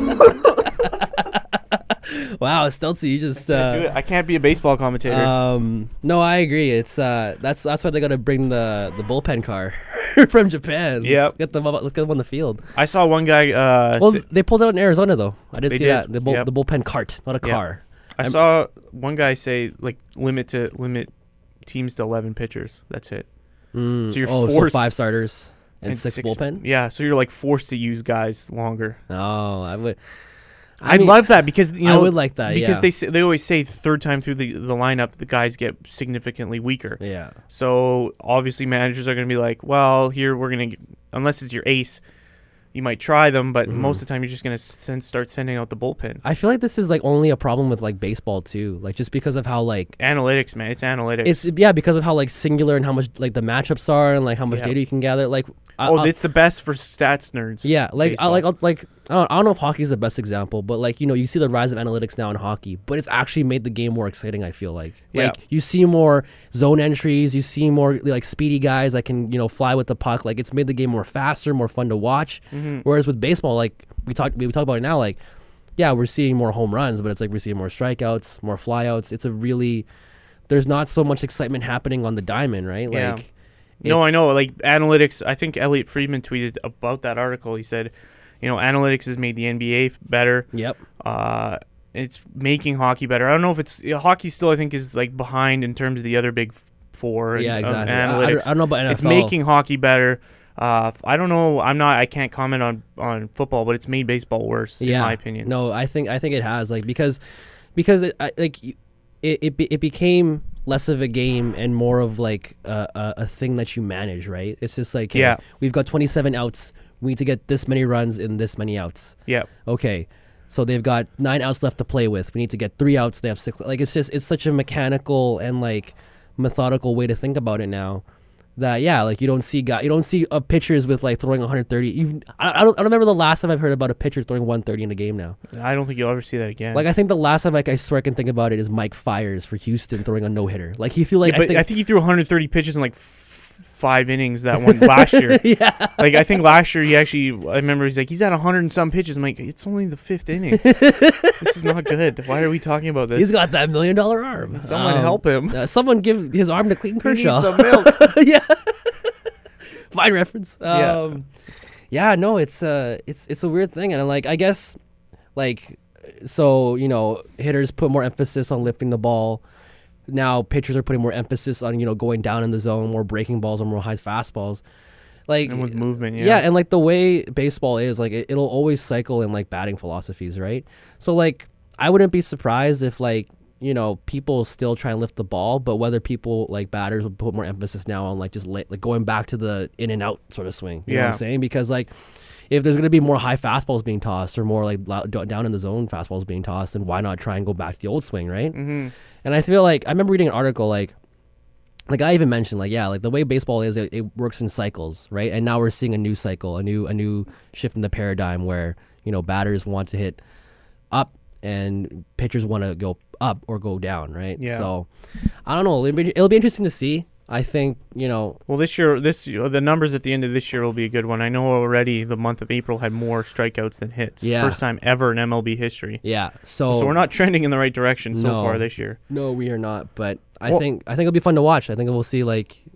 Wow, Stelzy, you just Do uh, it. I can't be a baseball commentator. um no, I agree. It's uh that's that's why they got to bring the the bullpen car from Japan. Let's Yep. get them up, let's get them on the field. I saw one guy. Uh, Well, say- they pulled it out in Arizona though. I did They see did. that. The bull, Yep. the bullpen cart, not a Yep. car. I I'm- saw one guy say like limit to limit teams to eleven pitchers. That's it. Mm. So you're oh, forced- so five starters and, six, bullpen. Yeah, so you're like forced to use guys longer. Oh, I would. I, mean, love that because you I know would like that. because yeah. they say, they always say third time through the the lineup the guys get significantly weaker. Yeah. So obviously managers are going to be like, well, here we're going to unless it's your ace, you might try them, but Mhm. most of the time you're just going to sen- start sending out the bullpen. I feel like this is like only a problem with like baseball too, like just because of how like Analytics, man, it's analytics. it's yeah because of how like singular and how much like the matchups are and like how much Yeah. data you can gather. Like I, oh, I'll- it's the best for stats nerds. yeah, like I baseball. like I'll, like I don't, I don't know if hockey is the best example, but like you know you see the rise of analytics now in hockey, but it's actually made the game more exciting. I feel like Yeah. like you see more zone entries, you see more like speedy guys that can you know fly with the puck. Like it's made the game more faster, more fun to watch. Mhm. Whereas with baseball, like we talk we, we talk about it now, like yeah, we're seeing more home runs, but it's like we're seeing more strikeouts, more flyouts. It's a really there's not so much excitement happening on the diamond, right? Yeah. Like No, I it's- know. Like analytics, I think Elliot Friedman tweeted about that article. He said, you know, analytics has made the N B A f- better. Yep. Uh, it's making hockey better. I don't know if it's yeah, hockey still. I think is like behind in terms of the other big f- four. and- Yeah, of exactly. I, I analytics. don't, I don't know about N F L. It's making hockey better. Uh, f- I don't know. I'm not. I can't comment on, on football, but it's made baseball worse, in my opinion. No, I think I think it has like because because it, I, like y- it it, be, it became less of a game and more of like a, a, a thing that you manage, right? It's just like hey, Yeah. we've got twenty-seven outs. We need to get this many runs in this many outs. Yeah. Okay. So they've got nine outs left to play with. We need to get three outs. They have six. Like it's just it's such a mechanical and like methodical way to think about it now. That yeah, like you don't see guy, you don't see uh, pitchers with like throwing one hundred thirty. Even I, I don't I don't remember the last time I've heard about a pitcher throwing one thirty in a game now. I don't think you'll ever see that again. Like I think the last time like I swear I can think about it is Mike Fires for Houston throwing a no hitter. Like he feel like Yeah, but I think, I think he threw one hundred thirty pitches in like f- five innings that one last year. yeah. Like I think last year he actually, I remember he's like he's at a hundred and some pitches. I'm like, it's only the fifth inning. This is not good. Why are we talking about this? He's got that million dollar arm. Someone Um, help him. uh, someone give his arm to Clayton He needs Kershaw. some milk. yeah. Fine reference. Yeah. Um, yeah. No, it's uh, it's it's a weird thing, and like I guess, like, so you know, hitters put more emphasis on lifting the ball. Now pitchers are putting more emphasis on you know going down in the zone, more breaking balls, or more high fastballs. Like And with movement, yeah. yeah, and like the way baseball is, like it, it'll always cycle in like batting philosophies, right? So like I wouldn't be surprised if like you know people still try and lift the ball, but whether people like batters will put more emphasis now on like just la- like going back to the in and out sort of swing. You know what Yeah. I'm saying? Because like if there's gonna be more high fastballs being tossed or more like lou- d- down in the zone fastballs being tossed, then why not try and go back to the old swing, right? Mm-hmm. And I feel like I remember reading an article like like I even mentioned like yeah like the way baseball is it, it works in cycles, right? And now we're seeing a new cycle, a new a new shift in the paradigm where you know batters want to hit up and pitchers want to go up or go down, right? Yeah. So I don't know. It'll be, it'll be interesting to see. I think you know. Well, this year, this the numbers at the end of this year will be a good one. I know already the month of April had more strikeouts than hits. Yeah. First time ever in M L B history. Yeah. So So we're not trending in the right direction so No. far this year. No, we are not. But I Well- think I think it'll be fun to watch. I think we'll see like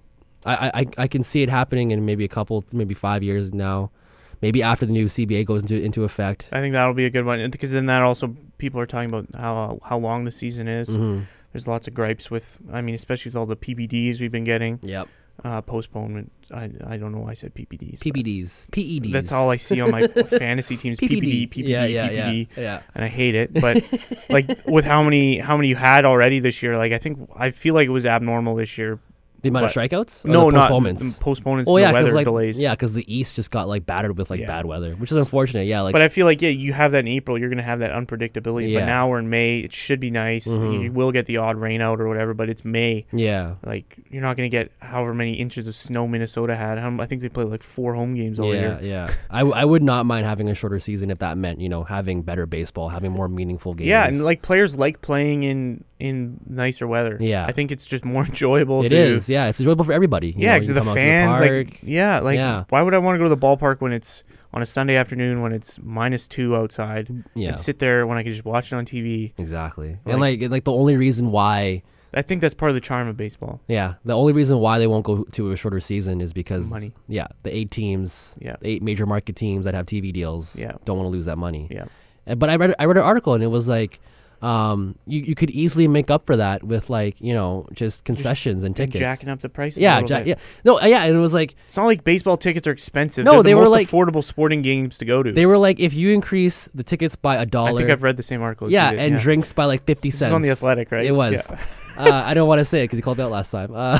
I, I I can see it happening in maybe a couple, maybe five years now. Maybe after the new C B A goes into into effect. I think that'll be a good one because then that also people are talking about how how long the season is. Mm-hmm. There's lots of gripes with, I mean, especially with all the P P Ds we've been getting. Yep. Uh, postponement. I I don't know why I said P P Ds. P P Ds. P E Ds. That's all I see on my fantasy teams. P P D. P P D, P P D, yeah, yeah, P P D, yeah, yeah. and I hate it. But like with how many how many you had already this year, like I think I feel like it was abnormal this year. The amount But- of strikeouts? Or No, the not postponements. the postponements. Oh and yeah, the because weather like delays. yeah, because the East just got like battered with like Yeah. bad weather, which is unfortunate. Yeah, like But I feel like yeah, you have that in April. You're gonna have that unpredictability. Yeah. But now we're in May. It should be nice. Mhm. You will get the odd rain out or whatever, but it's May. yeah, Like you're not gonna get however many inches of snow Minnesota had. How- I think they played like four home games all yeah, year. yeah. I, w- I would not mind having a shorter season if that meant you know having better baseball, having more meaningful games. Yeah, and like players like playing in in nicer weather. Yeah. I think it's just more enjoyable. it to, is. Yeah, it's enjoyable for everybody. You Yeah, know, because you the come out to fans, park. like, yeah, like, Yeah. why would I want to go to the ballpark when it's on a Sunday afternoon when it's minus two outside yeah, and sit there when I can just watch it on T V? exactly. Like- and like like the only reason why. I think that's part of the charm of baseball. Yeah, the only reason why they won't go to a shorter season is because Money. Yeah, the eight teams, Yeah. the eight major market teams that have T V deals, Yeah. don't want to lose that money. Yeah. And- But I read I read an article and it was like, um, you you could easily make up for that with like you know just concessions and And tickets. jacking up the prices. a yeah, little ja- bit. yeah, no, uh, yeah, and it was like It's not like baseball tickets are expensive. No, They're the they were most like- affordable sporting games to go to. they were like if you increase the tickets by a I dollar, think I've read the same article. as yeah, you did, and drinks by like fifty This cents. is on the Athletic, right? It was. Yeah. uh, I don't want to say it because you called me out last time. Uh,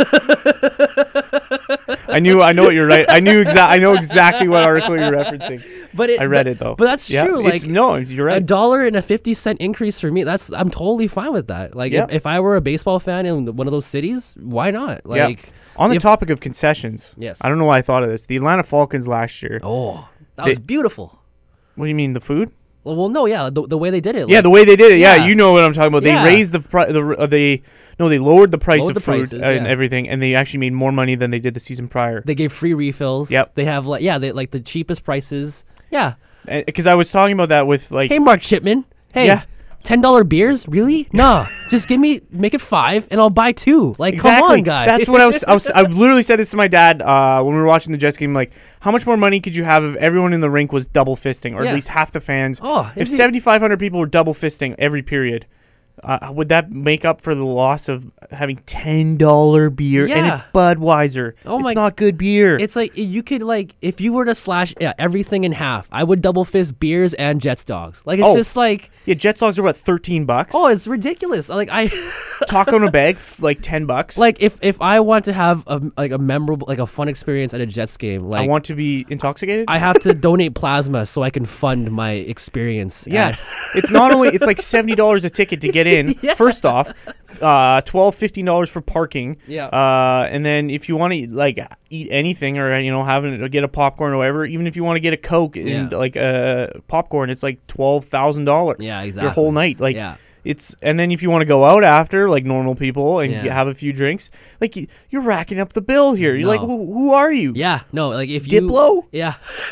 I knew. I know what you're right. I knew exact. I know exactly what article you're referencing. but it, I read but, it though. But that's Yeah, true. it's- Like no, you're a right. dollar and a fifty cent increase for me. That's I'm totally fine with that. Like Yeah. if, if I were a baseball fan in one of those cities, why not? Yeah. Like On the if- topic of concessions, yes. I don't know why I thought of this. The Atlanta Falcons last year. Oh, that They- was beautiful. What do you mean the food? Well, well, no, yeah, the, the way they did it. yeah, like, the way they did it. Yeah, yeah. you know what I'm talking about. Yeah. They raised the price. The uh, they no, they lowered the price Lowered of the food prices, and yeah. everything, and they actually made more money than they did the season prior. they gave free refills. Yep. They have like yeah, they like the cheapest prices. Yeah. Because I was talking about that with like. Hey, Mark Chipman. Hey. Yeah. Ten dollar beers, really? Nah, just give me, make it five, and I'll buy two. Like, Exactly. come on, guys. That's what I was, I was. I literally said this to my dad uh, when we were watching the Jets game. Like, how much more money could you have if everyone in the rink was double fisting, or Yeah. at least half the fans? Oh, if is it- seventy-five hundred people were double fisting every period, uh, would that make up for the loss of having ten dollar beer and Yeah. it's Budweiser? Oh it's my- not good beer. It's like you could like if you were to slash yeah, everything in half, I would double fist beers and Jets dogs. Like it's Oh. just like yeah, Jets dogs are what thirteen bucks. oh, it's ridiculous. Like I Taco in a bag, f- like ten bucks. like if if I want to have a like a memorable like a fun experience at a Jets game, like I want to be intoxicated. I have to donate plasma so I can fund my experience. Yeah, at- it's not only it's like seventy dollars a ticket to get in. Yeah. First off, uh, twelve fifteen dollars for parking. Yeah. Uh, and then if you want to like eat anything or you know have an, or get a popcorn or whatever, even if you want to get a Coke and Yeah. like uh popcorn, it's like twelve thousand dollars. Yeah, Your exactly. whole night, like. yeah. It's and then if you want to go out after like normal people and Yeah. you have a few drinks, like you, you're racking up the bill here. You're like, No. who, who are you? Yeah, no, like if you Diplo? Yeah.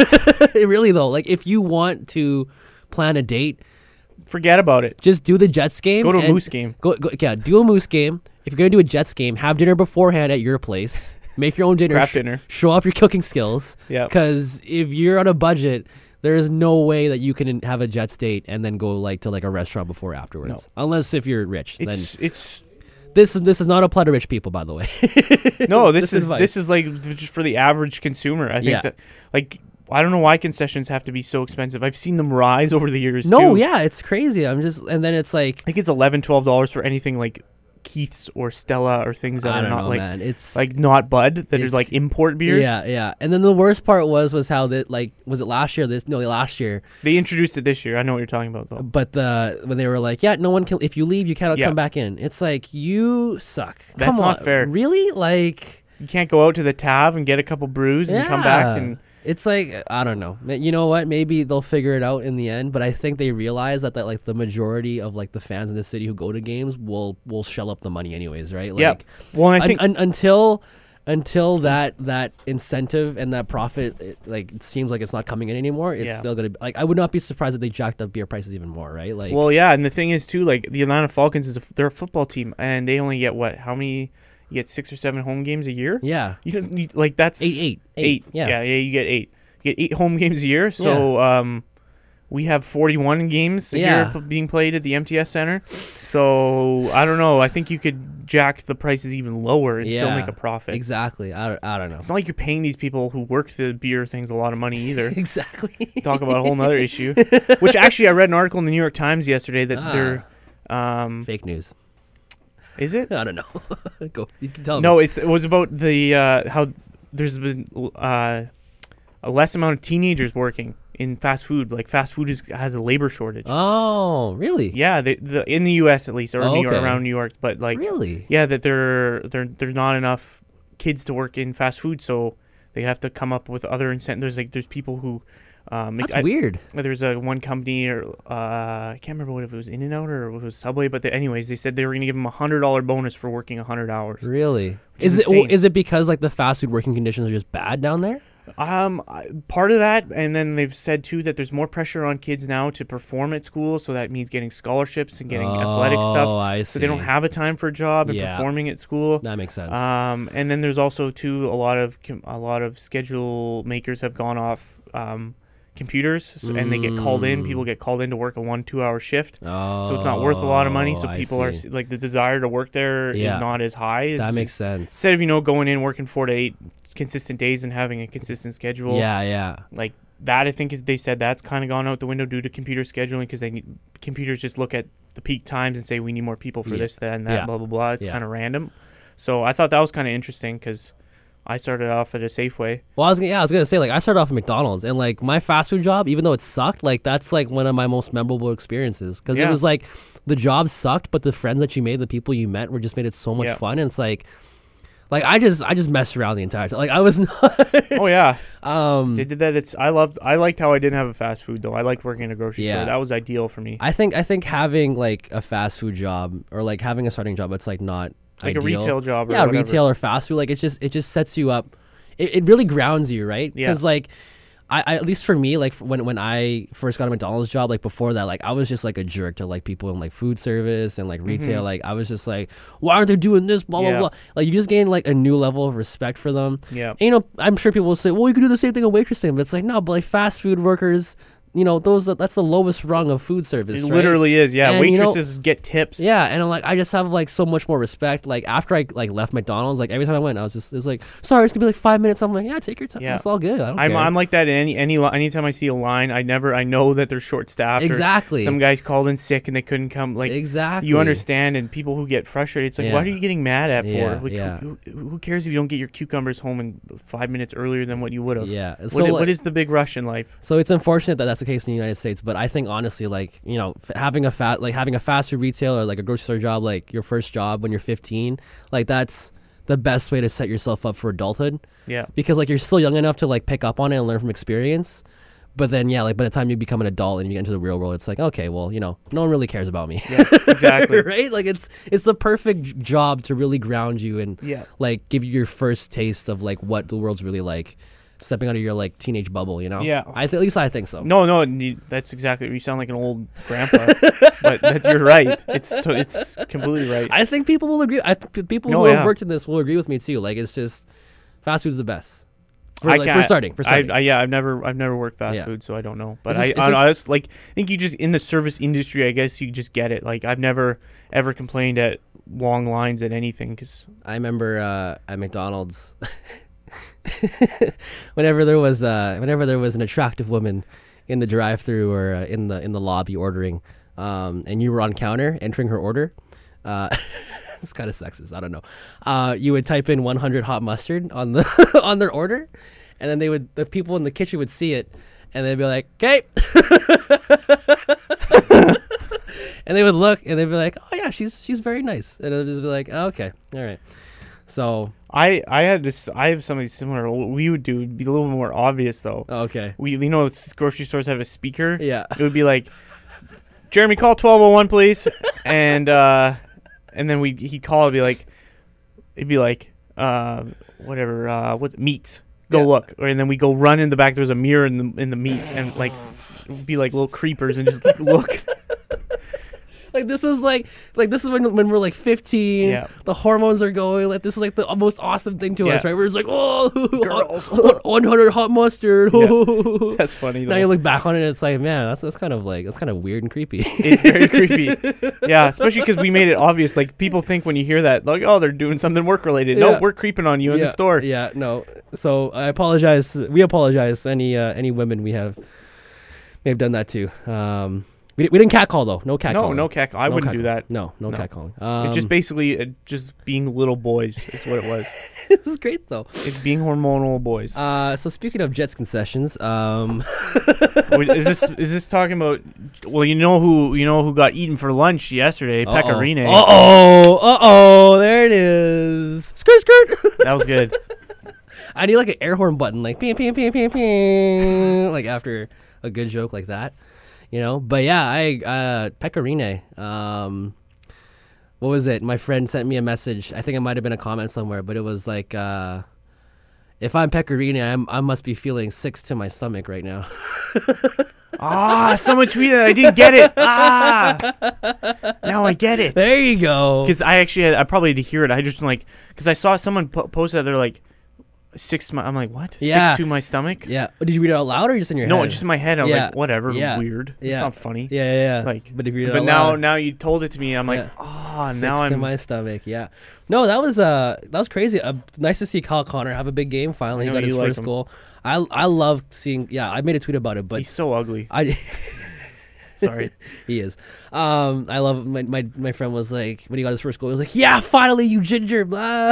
Really though, like if you want to plan a date, Forget about it. just do the Jets game. Go to a and- Moose game. Go, go yeah, do a Moose game. If you're gonna do a Jets game, have dinner beforehand at your place. Make your own dinner. Craft sh- dinner. Show off your cooking skills. Yeah. Because if you're on a budget, there is no way that you can have a Jets date and then go like to like a restaurant before or afterwards. Unless if you're rich. It's then it's this is this is not a plot of rich people, by the way. no. This, This is advice. this is like just for the average consumer. I think Yeah. that like I don't know why concessions have to be so expensive. I've seen them rise over the years. No, too. yeah, it's crazy. I'm just and then it's like I think it's eleven, twelve dollars for anything like Keith's or Stella or things that I are don't not know, like man. It's like not Bud that are it's- like import beers. yeah, yeah. And then the worst part was was how that like was it last year? This no, last year. They introduced it this year. I know what you're talking about though. But the when they were like, yeah, no one can. If you leave, you cannot Yeah. come back in. It's like you suck. That's Come not on. fair. Really? Like You can't go out to the tab and get a couple brews and come back yeah. and It's like I don't know. Ma- You know what? Maybe they'll figure it out in the end. But I think they realize that that like the majority of like the fans in the city who go to games will will shell up the money anyways, right? Like, yeah. Well, and I un- think un- until until that that incentive and that profit it, like it seems like it's not coming in anymore, it's Yeah. still gonna be like I would not be surprised if they jacked up beer prices even more, right? Like well, yeah, and the thing is too, like the Atlanta Falcons is a, they're a football team and they only get what how many you get six or seven home games a year. Yeah. You don't you, like that's Eight, eight, eight. eight. Yeah. yeah, yeah. You get eight. You get eight home games a year. So um, we have forty-one games a Yeah. year p- being played at the M T S Center. So I don't know. I think you could jack the prices even lower and still Yeah. make a profit. Exactly. I don't, I don't know. It's not like you're paying these people who work the beer things a lot of money either. Exactly. Talk about a whole nother issue. Which actually, I read an article in the New York Times yesterday that Ah. they're. Um, Fake news. is it? I don't know. Go. You can tell No, me. it's it was about the uh, how there's been uh, a less amount of teenagers working in fast food. Like fast food is, has a labor shortage. Oh, really? Yeah, they, the in the U S at least, or Oh, New York, okay. around New York, but like Really? yeah, that there there there's not enough kids to work in fast food, so they have to come up with other incentives. There's like there's people who. Um, That's I, weird. There's a one company, or uh, I can't remember what if it was In-N-Out or if it was Subway, but the, anyways, they said they were going to give them a hundred dollar bonus for working a hundred hours. Really? Which Is is it? insane. Is it because like the fast food working conditions are just bad down there? Um, I- part of that, and then they've said too that there's more pressure on kids now to perform at school, so that means getting scholarships and getting athletic Oh, stuff. I So they don't see. have a time for a job and Yeah. performing at school. That makes sense. Um, and then there's also too a lot of com- a lot of schedule makers have gone off um, computers, so, and they get called in. Mm. People get called in to work a one two hour shift. oh, So it's not worth a lot of money. So I people are see. s- like the desire to work there is Yeah. not as high. As, That makes as- sense. Instead of you know going in working four to eight consistent days and having a consistent schedule. Yeah, yeah. Like that, I think is, they said that's kind of gone out the window due to computer scheduling because they need, computers just look at the peak times and say we need more people for Yeah. this, that, and that, Yeah. blah blah blah. It's Yeah. kind of random. So I thought that was kind of interesting because I started off at a Safeway. Well, I was gonna- yeah, I was gonna say like I started off at McDonald's and like my fast food job, even though it sucked, like that's like one of my most memorable experiences because Yeah. it was like the job sucked, but the friends that you made, the people you met, were just made it so much Yeah. fun. And it's like, like I just I just messed around the entire time. Like I was not. Oh yeah, um, they did that. It's I loved. I liked how I didn't have a fast food though. I liked working in a grocery Yeah. store. That was ideal for me. I think I think having like a fast food job or like having a starting job, it's like not Like ideal. a retail job. Or yeah, whatever. retail or fast food. Like it just it just sets you up. It, it really grounds you, right? Yeah. Because like, I, I at least for me, like when when I first got a McDonald's job, like before that, like I was just like a jerk to like people in like food service and like retail. Mhm. Like I was just like, why aren't they doing this? Blah Yeah. blah blah. Like you just gain like a new level of respect for them. Yeah. And, you know, I'm sure people will say, well, you could do the same thing in waitressing, but it's like no, but like fast food workers. You know, those that's the lowest rung of food service. It right? literally is. Yeah, And, you know- waitresses get tips. Yeah, and I'm like, I just have like so much more respect. Like after I like left McDonald's, like every time I went, I was just, it was like, sorry, it's gonna be like five minutes. I'm like, yeah, take your time. Yeah. It's all good. I don't I'm care. I'm like that in any any li- anytime I see a line, I never I know that they're short staffed. or exactly. Some guys called in sick and they couldn't come. Like exactly. you understand, and people who get frustrated, it's like, Yeah. what are you getting mad at Yeah, for? Like, yeah. who, who, who cares if you don't get your cucumbers home in five minutes earlier than what you would have? Yeah. What, So i- like, what is the big rush in life? so it's unfortunate that that's the case in the United States, but I think honestly, like you know, f- having a fat like having a fast food retail or like a grocery store job, like your first job when you're fifteen, like that's the best way to set yourself up for adulthood Yeah. because like you're still young enough to like pick up on it and learn from experience. But then yeah, like by the time you become an adult and you get into the real world, it's like okay, well you know, no one really cares about me. Yeah. Exactly. Right? Like it's it's the perfect j- job to really ground you and Yeah. like give you your first taste of like what the world's really like, stepping out of your like teenage bubble. You know? Yeah. I th- at least I think so. No, no, you, that's exactly. You sound like an old grandpa, but that, you're right. It's to, it's completely right. I think people will agree. I th- people No, who have yeah. worked in this will agree with me too. Like it's just fast food's the best. For, I like, for can't- starting, for starting. I, I, yeah, I've never, I've never worked fast Yeah. food, so I don't know. But It's I, just- it's I, don't know, just- it's like, I think you just in the service industry, I guess you just get it. Like I've never ever complained at long lines at anything because I remember uh, at McDonald's, whenever there was uh, whenever there was an attractive woman in the drive-through or uh, in the in the lobby ordering, um, and you were on counter entering her order. Uh, it's kind of sexist. I don't know. Uh, you would type in one hundred hot mustard on the on their order, and then they would the people in the kitchen would see it, and they'd be like, "Okay." And they would look and they'd be like, "Oh yeah, she's she's very nice," and it'd just be like, oh, "Okay, all right." So I, I had this, I have something similar. What we would do would be a little more obvious though. oh, okay, We, you know, s- grocery stores have a speaker. yeah, It would be like, Jeremy, call twelve oh one, please, and uh, and then we he'd call. It'd be like, it'd be like, uh, whatever, uh, what meat. Go Yeah. look, or and then we go run in the back. There's a mirror in the in the meat, and like, it would be like little creepers and just look. Like this is like like this is when when we're like fifteen. Yeah. The hormones are going. Like this is like the most awesome thing to Yeah. us, right? We're just like, oh, Girls. one hundred hot mustard. Yeah. That's funny. Now Though. you look back on it, it's like, man, that's that's kind of like that's kind of weird and creepy. It's very creepy. Yeah, especially because we made it obvious. Like people think when you hear that, like, oh, they're doing something work related. Yeah. No, we're creeping on you in yeah, the store. Yeah, no. So I apologize. We apologize. Any uh, any women we have may have done that too. Um, we, di- we didn't catcall though. No catcalling. No, no cat. I No wouldn't catcall. do that. No, no, No. catcalling. Um, It's just basically uh, just being little boys. Is what it was. this is great though. It's being hormonal boys. Uh, so speaking of Jets concessions, um, Wait, is this is this talking about? Well, you know who you know who got eaten for lunch yesterday? Pecorine. Uh oh, uh oh, there it is. Skirt, skirt. That was good. I need like an air horn button, like ping, ping, ping, ping, ping, like after a good joke like that, you know. But yeah, I uh, Pecorine. Um, what was it? My friend sent me a message. I think it might have been a comment somewhere, but it was like, uh, if I'm Pecorine, I'm, I must be feeling sick to my stomach right now. Ah, someone tweeted. I didn't get it. Ah, now I get it. There you go. Because I actually had, I probably had to hear it. I just like because I saw someone po- post that they're like six. To my, I'm like what? Yeah. Six to my stomach. Yeah. Did you read it out loud or just in your No, head? just in my head. I was Yeah. like, whatever. Yeah. Weird. It's Yeah. not funny. Yeah, yeah, yeah. Like, but if you read it But out now, loud, now you told it to me. I'm like, Yeah. oh, six now to I'm. my stomach. Yeah. No, that was uh that was crazy. Uh, nice to see Kyle Connor have a big game. Finally, I he know got his you like first him. goal. I I love seeing. Yeah, I made a tweet about it, but He's so ugly. I. Sorry. He is. Um, I love my, my my friend was like when he got his first goal. He was like, "Yeah, finally, you ginger." Blah.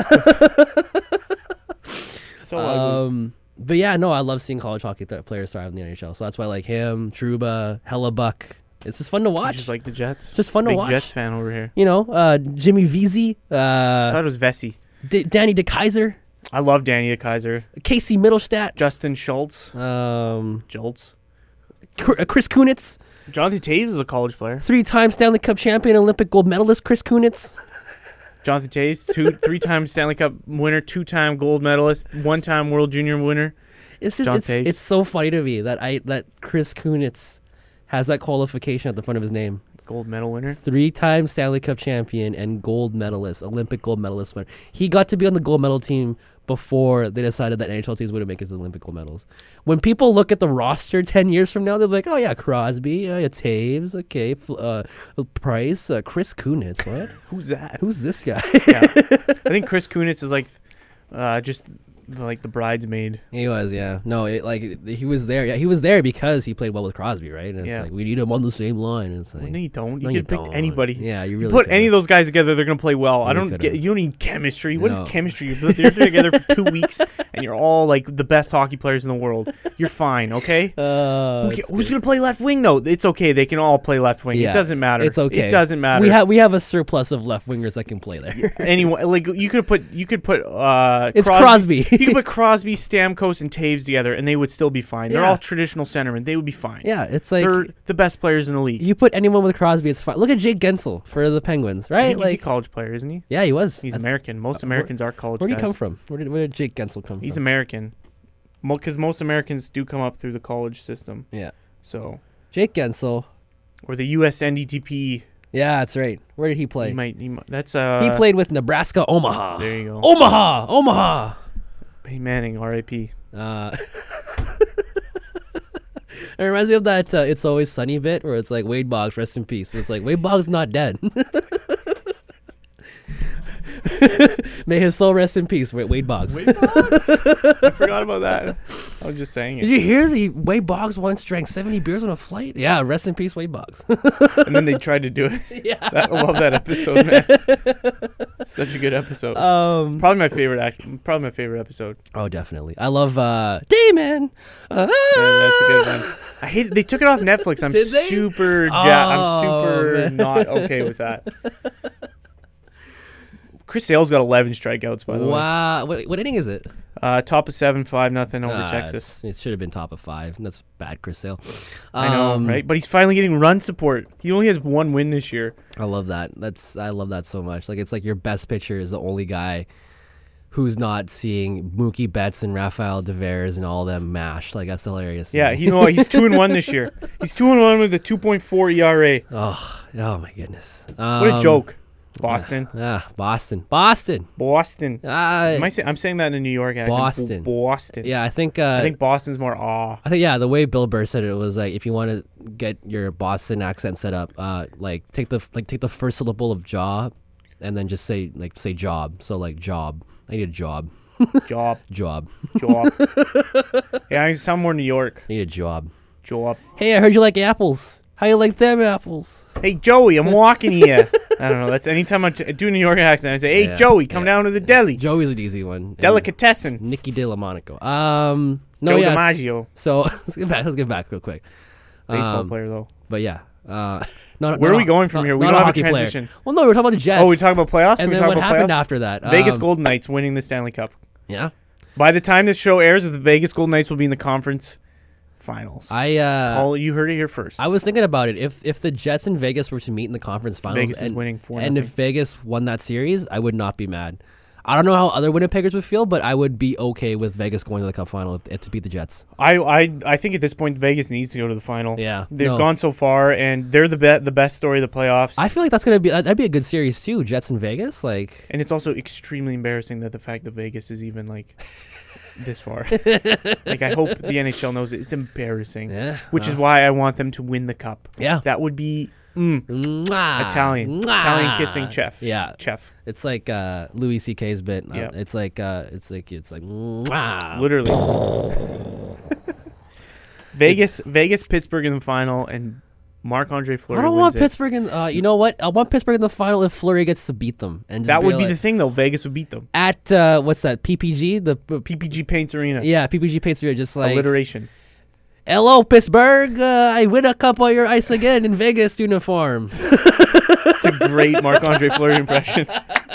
So ugly. um, but yeah, no, I love seeing college hockey th- players thrive in the N H L. So that's why I like him, Trouba, Hellebuck. It's just fun to watch. Just like the Jets. Just fun to Big watch. Jets fan over here. You know, uh, Jimmy Vesey, I uh, thought it was Vesey. D- Danny DeKaiser, I love Danny Kaiser. Casey Middlestat, Justin Schultz. um, Jolts. Cr- uh, Chris Kunitz, Jonathan Taves is a college player. three-time Stanley Cup champion, Olympic gold medalist Chris Kunitz. Jonathan Taves, two, three-time Stanley Cup winner, two-time gold medalist, one-time World Junior winner. It's just John it's, Taves. it's so funny to me that I that Chris Kunitz has that qualification at the front of his name. Gold medal winner. Three-time Stanley Cup champion and gold medalist, Olympic gold medalist. winner. He got to be on the gold medal team before they decided that N H L teams wouldn't make it to the Olympic gold medals. When people look at the roster ten years from now, they'll be like, "Oh yeah, Crosby, uh, yeah, Taves, okay, Fl- uh, Price, uh, Chris Kunitz. What? Who's that? Who's this guy?" Yeah. I think Chris Kunitz is like uh, just like the bridesmaid. He was, yeah. No, it, like he was there. Yeah, he was there because he played well with Crosby, right? And it's Yeah. like we need him on the same line. And it's like Well, no, you don't. You no, could pick don't. anybody. Yeah, you You really put could've. any of those guys together, they're gonna play well. I You don't could've. get. You don't need chemistry. What No. is chemistry? You're you're together for two weeks, and you're all like the best hockey players in the world. You're fine, okay? Uh, Who ca- it's who's good. gonna play left wing though? It's okay. They can all play left wing. Yeah, It doesn't matter. It's okay. It doesn't matter. We have we have a surplus of left wingers that can play there. anyone like you could put you could put uh It's Crosby. you could put Crosby, Stamkos, and Taves together, and they would still be fine. They're Yeah. all traditional centermen. They would be fine. Yeah, it's like They're the best players in the league. you put anyone with Crosby, it's fine. Look at Jake Gensel for the Penguins, I right? think he's a Like, college player, isn't he? yeah, he was. He's I- American. Most uh, where- Americans are college Where did he guys. come from? Where did, where did Jake Gensel come He's from? American. Because most Americans do come up through the college system. Yeah, So, Jake Gensel. or the U S N D T P. Yeah, that's right. Where did he play? He might. He might that's uh. he played with Nebraska Omaha. There you go. Omaha, Omaha. Peyton Manning, R I P Uh, it reminds me of that uh, "It's Always Sunny" bit where it's like Wade Boggs, rest in peace. And it's like Wade Boggs not dead. May his soul rest in peace, Wade Wade Boggs. Wade Boggs? I forgot about that. I was just saying Did it. you hear the Wade Boggs once drank seventy beers on a flight? Yeah, rest in peace, Wade Boggs. And then they tried to do it. yeah. That, I love that episode, man. It's such a good episode. Um. Probably my favorite. Act- probably my favorite episode. Oh, definitely. I love uh, Damon. Uh, Man, that's a good one. I hate. They took it off Netflix. I'm Did they? super. Ja- Oh, I'm super man. not okay with that. Chris Sale's got eleven strikeouts, by the way. Wow. What, what inning is it? Uh, top of seven, five nothing over Ah, Texas. it's- It should have been top of five. That's bad, Chris Sale. I know, Um, right? But he's finally getting run support. He only has one win this year. I love that. That's I love that so much. Like it's like your best pitcher is the only guy who's not seeing Mookie Betts and Rafael Devers and all of them mash. Like, that's hilarious. Yeah, you know he's two and one this year. He's two and one with a two point four E R A. Oh, oh my goodness. Um, What a joke. Boston. Ah, Boston. Boston. Boston. Uh, Am I say, I'm saying that in a New York accent. Boston. Bo- Boston. Yeah, I think. Uh, I think Boston's more awe. I think yeah. The way Bill Burr said it was like, if you want to get your Boston accent set up, uh, like take the like take the first syllable of job, and then just say like say job. So like job. I need a job. Job. Job. Job. Yeah, I sound more New York. I need a job. Job. Hey, I heard you like apples. How you like them apples? Hey, Joey, I'm walking here. I don't know. That's anytime I t- do a New York accent, I say, hey, Yeah, Joey, come yeah. down to the deli. Joey's an easy one. And Delicatessen. Nicky DeLaMonaco. Um, no, Joe yes. DiMaggio. So let's get back. Let's get back real quick. Baseball Um, player, though. But yeah, uh, not, Where not are we a- going from not- here? We not don't have a hockey player. transition. Well, no, we're talking about the Jets. Oh, we talk about playoffs? And we then talk what about happened playoffs? after that? Vegas Um, Golden Knights winning the Stanley Cup. Yeah, By the time this show airs, the Vegas Golden Knights will be in the conference finals. I uh, All you heard it here first. I was thinking about it. If if the Jets and Vegas were to meet in the conference finals, Vegas and, is winning four and if Vegas won that series, I would not be mad. I don't know how other Winnipeggers would feel, but I would be okay with Vegas going to the Cup final if, if to beat the Jets. I, I I think at this point Vegas needs to go to the final. Yeah, They've no. gone so far, and they're the be- the best story of the playoffs. I feel like that's gonna be that'd be a good series too. Jets and Vegas, like. and it's also extremely embarrassing that the fact that Vegas is even like this far. Like I hope the N H L knows it. It's embarrassing. Yeah, Which uh, is why I want them to win the cup. yeah. That would be mm, Mwah. Italian. Mwah. Italian kissing chef. Yeah, Chef. it's like uh, Louis C K's bit. Uh, Yeah. It's like uh, it's like it's like mwah. Literally. Vegas Vegas Pittsburgh in the final and Marc-Andre Fleury I don't wins want it. Pittsburgh in. Uh, you know what? I want Pittsburgh in the final if Fleury gets to beat them. And just That would be like, the thing though. Vegas would beat them. at uh, what's that? P P G. The uh, P P G Paints Arena. yeah, P P G Patriots are just like Alliteration. hello Pittsburgh. Uh, I win a cup on your ice again in Vegas uniform. It's a great Marc-Andre Fleury impression.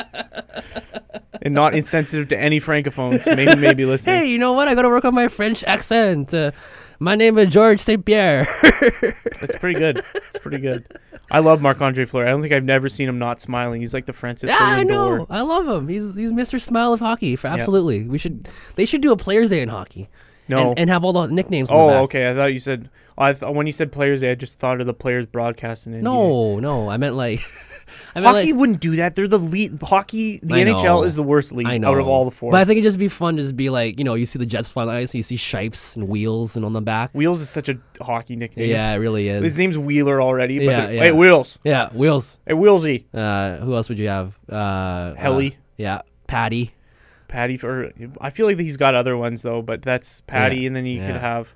And not insensitive to any francophones. Maybe maybe listening. Hey, you know what? I got to work on my French accent. Uh, my name is George Saint Pierre. It's pretty good. It's pretty good. I love Marc-Andre Fleury. I don't think I've never seen him not smiling. He's like the Francisco Yeah, I Lindor. know. I love him. He's he's Mister Smile of hockey. For Yep. absolutely, we should. They should do a Players Day in hockey. No. and, and have all the nicknames. in the Oh, back. okay. I thought you said. I th- when you said Players Day, I just thought of the players broadcasting. N B A. No, no. I meant like. I meant Hockey like, wouldn't do that. They're the lead. Hockey. The I N H L know. is the worst league I know. out of all the four. But I think it'd just be fun to just be like, you know, you see the Jets flying on ice, you see Shifes and Wheels and on the back. Wheels is such a hockey nickname. Yeah, it really is. His name's Wheeler already. But Yeah, they're- yeah. Hey, Wheels. Yeah, Wheels. Hey, Wheelsy. Uh, who else would you have? Uh, Helly. uh, yeah, Patty. Patty. For I feel like he's got other ones though, but that's Patty, Yeah, and then you yeah. could have.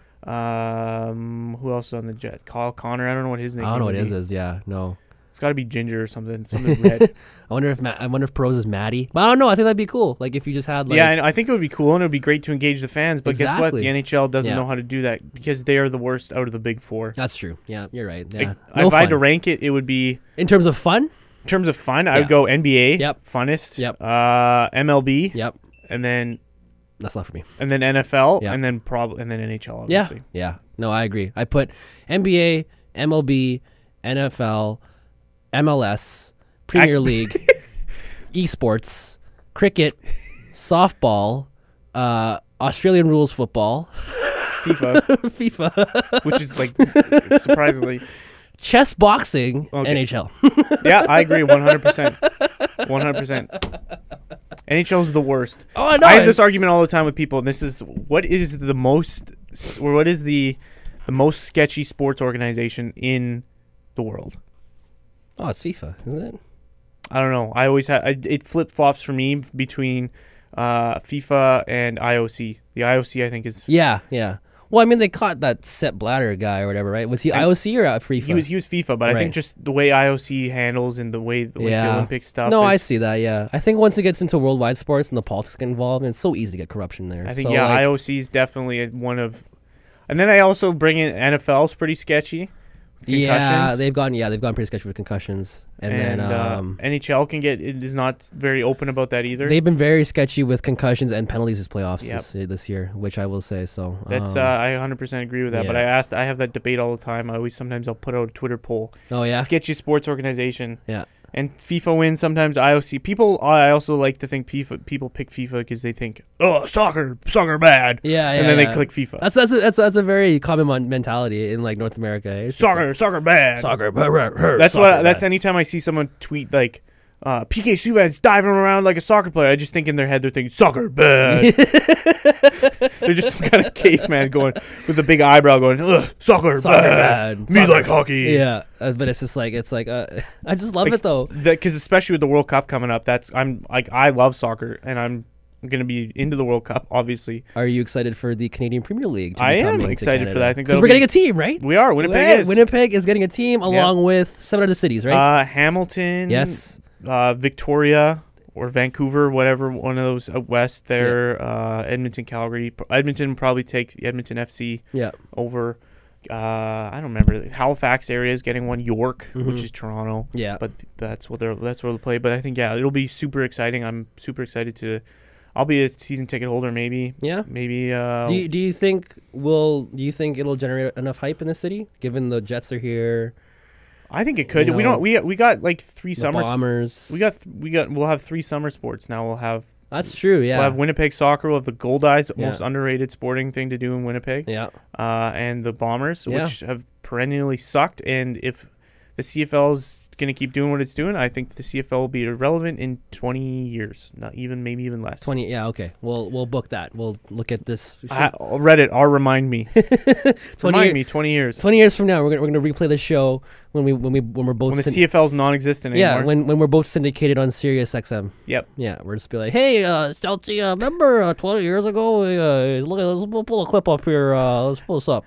Um, who else is on the Jet? Kyle Connor. I don't know what his name. I don't know what would his be. is. Yeah, no. It's got to be Ginger or something. Something red. I wonder if Ma- I wonder if Pros is Maddie. But I don't know. I think that'd be cool. Like if you just had like. yeah, and I think it would be cool and it would be great to engage the fans. But guess what? Exactly. The N H L doesn't Yeah. know how to do that because they are the worst out of the big four. That's true. Yeah, you're right. Like, Yeah. No if I had to fun. rank it, it would be In terms of fun. in terms of fun. I Yeah. would go N B A. Yep. Funnest. Yep. Uh, M L B. Yep. And then That's not for me. and then N F L. Yeah. And then probably and then N H L. Yeah. Obviously. Yeah. No, I agree. I put N B A, M L B, N F L, M L S, Premier Ac- League, esports, cricket, softball, uh, Australian rules football, FIFA, FIFA, which is like surprisingly. chess, boxing, Okay. N H L. Yeah, I agree. One hundred percent. One hundred percent. N H L is the worst. Oh, I know. I have this it's- argument all the time with people, and this is what is the most, or what is the, the most sketchy sports organization in the world? Oh, it's FIFA, isn't it? I don't know. I always have it flip flops for me between uh, FIFA and I O C. The I O C I think is Yeah, yeah. Well, I mean, they caught that Sepp Blatter guy or whatever, right? Was he And I O C or at FIFA? he was he was FIFA, but I Right. think just the way I O C handles and the way like, Yeah. the Olympic stuff. No, I is, see that. Yeah, I think once it gets into worldwide sports and the politics get involved, it's so easy to get corruption there. I think So, yeah, like, I O C is definitely a- one of, and then I also bring in N F L is pretty sketchy. yeah, Concussions. they've gone. Yeah, they've gone pretty sketchy with concussions, and, And, then uh, um, N H L can get it is not very open about that either. they've been very sketchy with concussions and penalties this playoffs Yep. this, this year, which I will say. So That's um, uh, I one hundred percent agree with that. But yeah. I asked, I have that debate all the time. I always sometimes I'll put out a Twitter poll. oh yeah, Sketchy sports organization. yeah. And FIFA wins sometimes. I also see people. I also like to think FIFA, people pick FIFA because they think, oh, soccer, soccer bad. Yeah, yeah. And then yeah. they click FIFA. That's that's a, that's a, that's a very common mon- mentality in like North America. It's just Soccer, like, soccer bad. soccer. Brr, brr, brr, That's soccer what. That's bad. anytime I see someone tweet like, uh, P K Subban's diving around like a soccer player. I just think in their head they're thinking soccer bad. They're just some kind of caveman going with a big eyebrow going, ugh, soccer, Soccer bad. bad. Me Soccer. like hockey. Yeah, uh, but it's just like it's like uh, I just love Like, it though. Because especially with the World Cup coming up, that's I'm like I love soccer and I'm gonna be into the World Cup. Obviously, Are you excited for the Canadian Premier League? To I be am coming to excited for Canada? that. I think because that'll we're be- getting a team, right? we are. Winnipeg Yeah, is. Winnipeg is getting a team along with seven other cities, right? Uh, Hamilton. yes. Uh, Victoria or Vancouver, whatever one of those out west there. Uh, Edmonton, Calgary. P- Edmonton will probably take Edmonton F C Yeah. over. Uh, I don't remember. Halifax area is getting one. York, Mhm. which is Toronto. Yeah. But that's what they're that's where they'll play. But I think yeah, it'll be super exciting. I'm super excited to. I'll be a season ticket holder, maybe. Yeah. Maybe. Uh, Do you, do you think will do you think it'll generate enough hype in the city, given the Jets are here, I think it could. you we know, don't. We we got like three the summers. Bombers? We got we got. We'll have three summer sports now. We'll have. That's true. Yeah. We'll have Winnipeg soccer. We'll have the Gold Eyes, the Yeah. most underrated sporting thing to do in Winnipeg. yeah. Uh, and the Bombers, Yeah. which have perennially sucked. And if the C F L is going to keep doing what it's doing, I think the C F L will be irrelevant in twenty years, not even maybe even less. Twenty. Yeah. Okay. We'll we'll book that. We'll look at this. I, Reddit, I'll remind me. remind year- me twenty years Twenty years from now, we're gonna we're gonna replay the show when we when we when we're both when the syn- C F L is non-existent yeah anymore. when when we're both syndicated on Sirius X M. Yep. Yeah, we're just be like, hey, uh, Stelzy, uh, remember uh, twenty years ago? We, uh, look at let's we'll pull a clip up here. Uh, let's pull this up.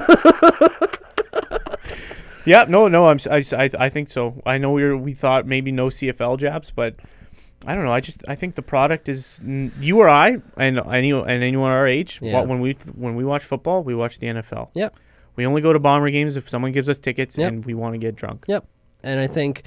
Yeah, no, no, I'm, s- I, s- I, I think so. I know we were, we thought maybe no C F L jabs, but I don't know. I just I think the product is n- you or I and any and anyone our age. Yeah. wh- When we when we watch football, we watch the N F L. Yep. We only go to Bomber games if someone gives us tickets Yep. and we want to get drunk. Yep. And I think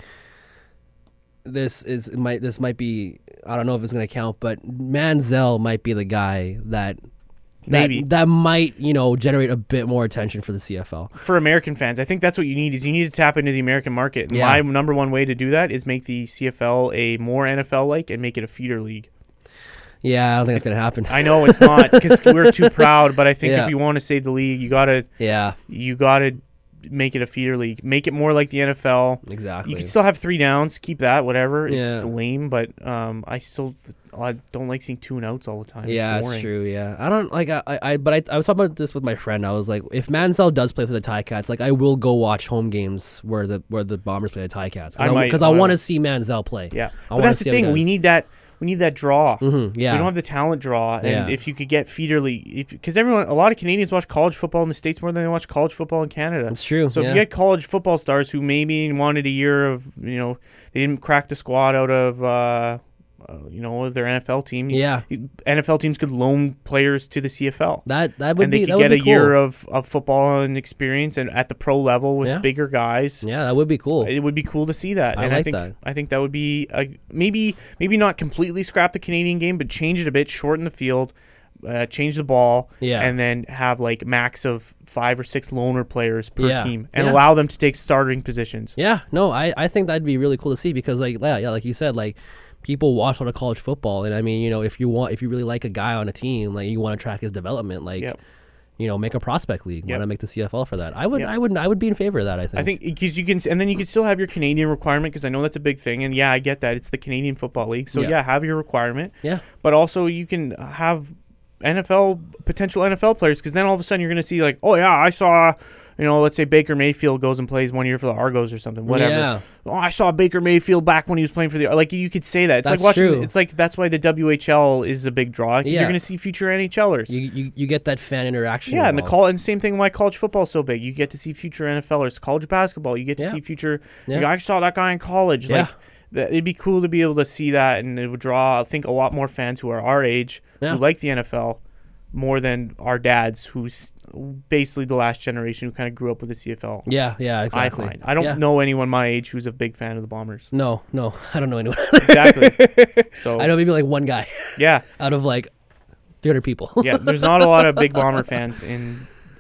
this is it might this might be I don't know if it's gonna count, but Manziel might be the guy that. Maybe. that, that might you know generate a bit more attention for the C F L. For American fans, I think that's what you need. Is you need to tap into the American market. And Yeah. my number one way to do that is make the C F L a more N F L like and make it a feeder league. Yeah, I don't think it's, It's- gonna happen. I know it's not because we're too proud, but I think Yeah. if you want to save the league, you gotta Yeah, you gotta make it a feeder league. Make it more like the N F L. exactly. You can still have three downs, keep that, whatever. It's Yeah. lame, but um, I still I don't like seeing two and outs all the time. It's Yeah, it's boring. true. Yeah, I don't like I, I, I but I, I was talking about this with my friend. I was like, if Manziel does play for the Ticats, like I will go watch home games where the where the Bombers play the Ticats I because I, might- 'cause I I- want to see Manziel play. Yeah, I but wanna that's see the other thing. We guys. need that. We need that draw. Mm-hmm, yeah, We don't have the talent draw, and Yeah. if you could get feeder league, because everyone, a lot of Canadians watch college football in the States more than they watch college football in Canada. it's true. So yeah. if you get college football stars who maybe wanted a year of, you know, they didn't crack the squad out of, uh, uh, you know, their N F L team. yeah, N F L teams could loan players to the C F L. that that would And they be could that would get be a cool. year of, of football and experience and at the pro level with Yeah. bigger guys. yeah, that would be cool. It would be cool to see that. I and I like think that. I think that would be a, maybe maybe not completely scrap the Canadian game, but change it a bit, shorten the field, uh, change the ball, Yeah. and then have like max of five or six loaner players per Yeah. team, and Yeah. allow them to take starting positions. Yeah, no, I, I think that'd be really cool to see because like yeah, yeah, like you said, like people watch a lot of college football, and I mean, you know, if you want, if you really like a guy on a team, like you want to track his development, like Yep. you know, make a prospect league. Yep. Want to make the C F L for that? I would, Yep. I would, I would be in favor of that. I think. I think because you can, and then you can still have your Canadian requirement because I know that's a big thing, and yeah, I get that it's the Canadian Football League, so Yeah. yeah, have your requirement, Yeah, but also you can have N F L potential N F L players because then all of a sudden you're going to see like, oh yeah, I saw. You know, let's say Baker Mayfield goes and plays one year for the Argos or something, whatever. Yeah. Oh, I saw Baker Mayfield back when he was playing for the like. You could say that. It's That's like watching. true. It's like that's why the W H L is a big draw because Yeah. you're going to see future NHLers. you, you you get that fan interaction. Yeah, and the involved. call and same thing why college football is so big. You get to see future NFLers. College basketball, you get to Yeah. see future. Yeah. Like, I saw that guy in college. Yeah. Like that, it'd be cool to be able to see that, and it would draw, I think, a lot more fans who are our age Yeah. who like the N F L more than our dads, who's basically the last generation who kind of grew up with the C F L. Yeah, yeah, exactly. I find I don't Yeah. know anyone my age who's a big fan of the Bombers. No, no, I don't know anyone. Exactly. So I know maybe like one guy yeah, out of like three hundred people. yeah. There's not a lot of big Bomber fans in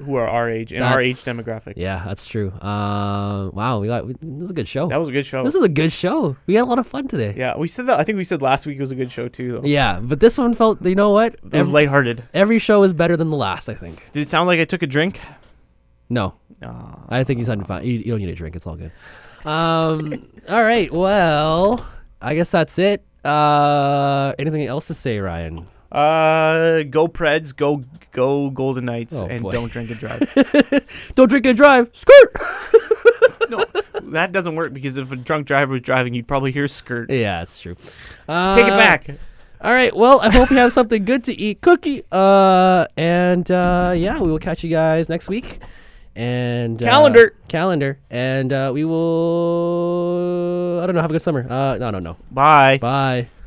who are our age in our age That's- demographic. Yeah, that's true. Uh, wow, we got we, this is a good show. That was a good show. This is a good show. We had a lot of fun today. yeah, we said that. I think we said last week was a good show too. Though. Yeah, but this one felt. You know what? It was Every, lighthearted. every show is better than the last. I think. Did it sound like I took a drink? No, Uh, I think you sounded fine. You, you don't need a drink. It's all good. Um. all right. Well, I guess that's it. Uh. Anything else to say, Ryan? uh, go Preds, go go Golden Knights, Oh, and boy. don't drink and drive. Don't drink and drive. Skirt. No, that doesn't work because if a drunk driver was driving, you'd probably hear skirt. Yeah, that's true. Uh, Take it back. All right. Well, I hope you have something good to eat. Cookie. Uh. And uh. Yeah, we will catch you guys next week. And uh, Calendar. calendar, and uh, we will. I don't know. Have a good summer. Uh, no, no, no. Bye. Bye.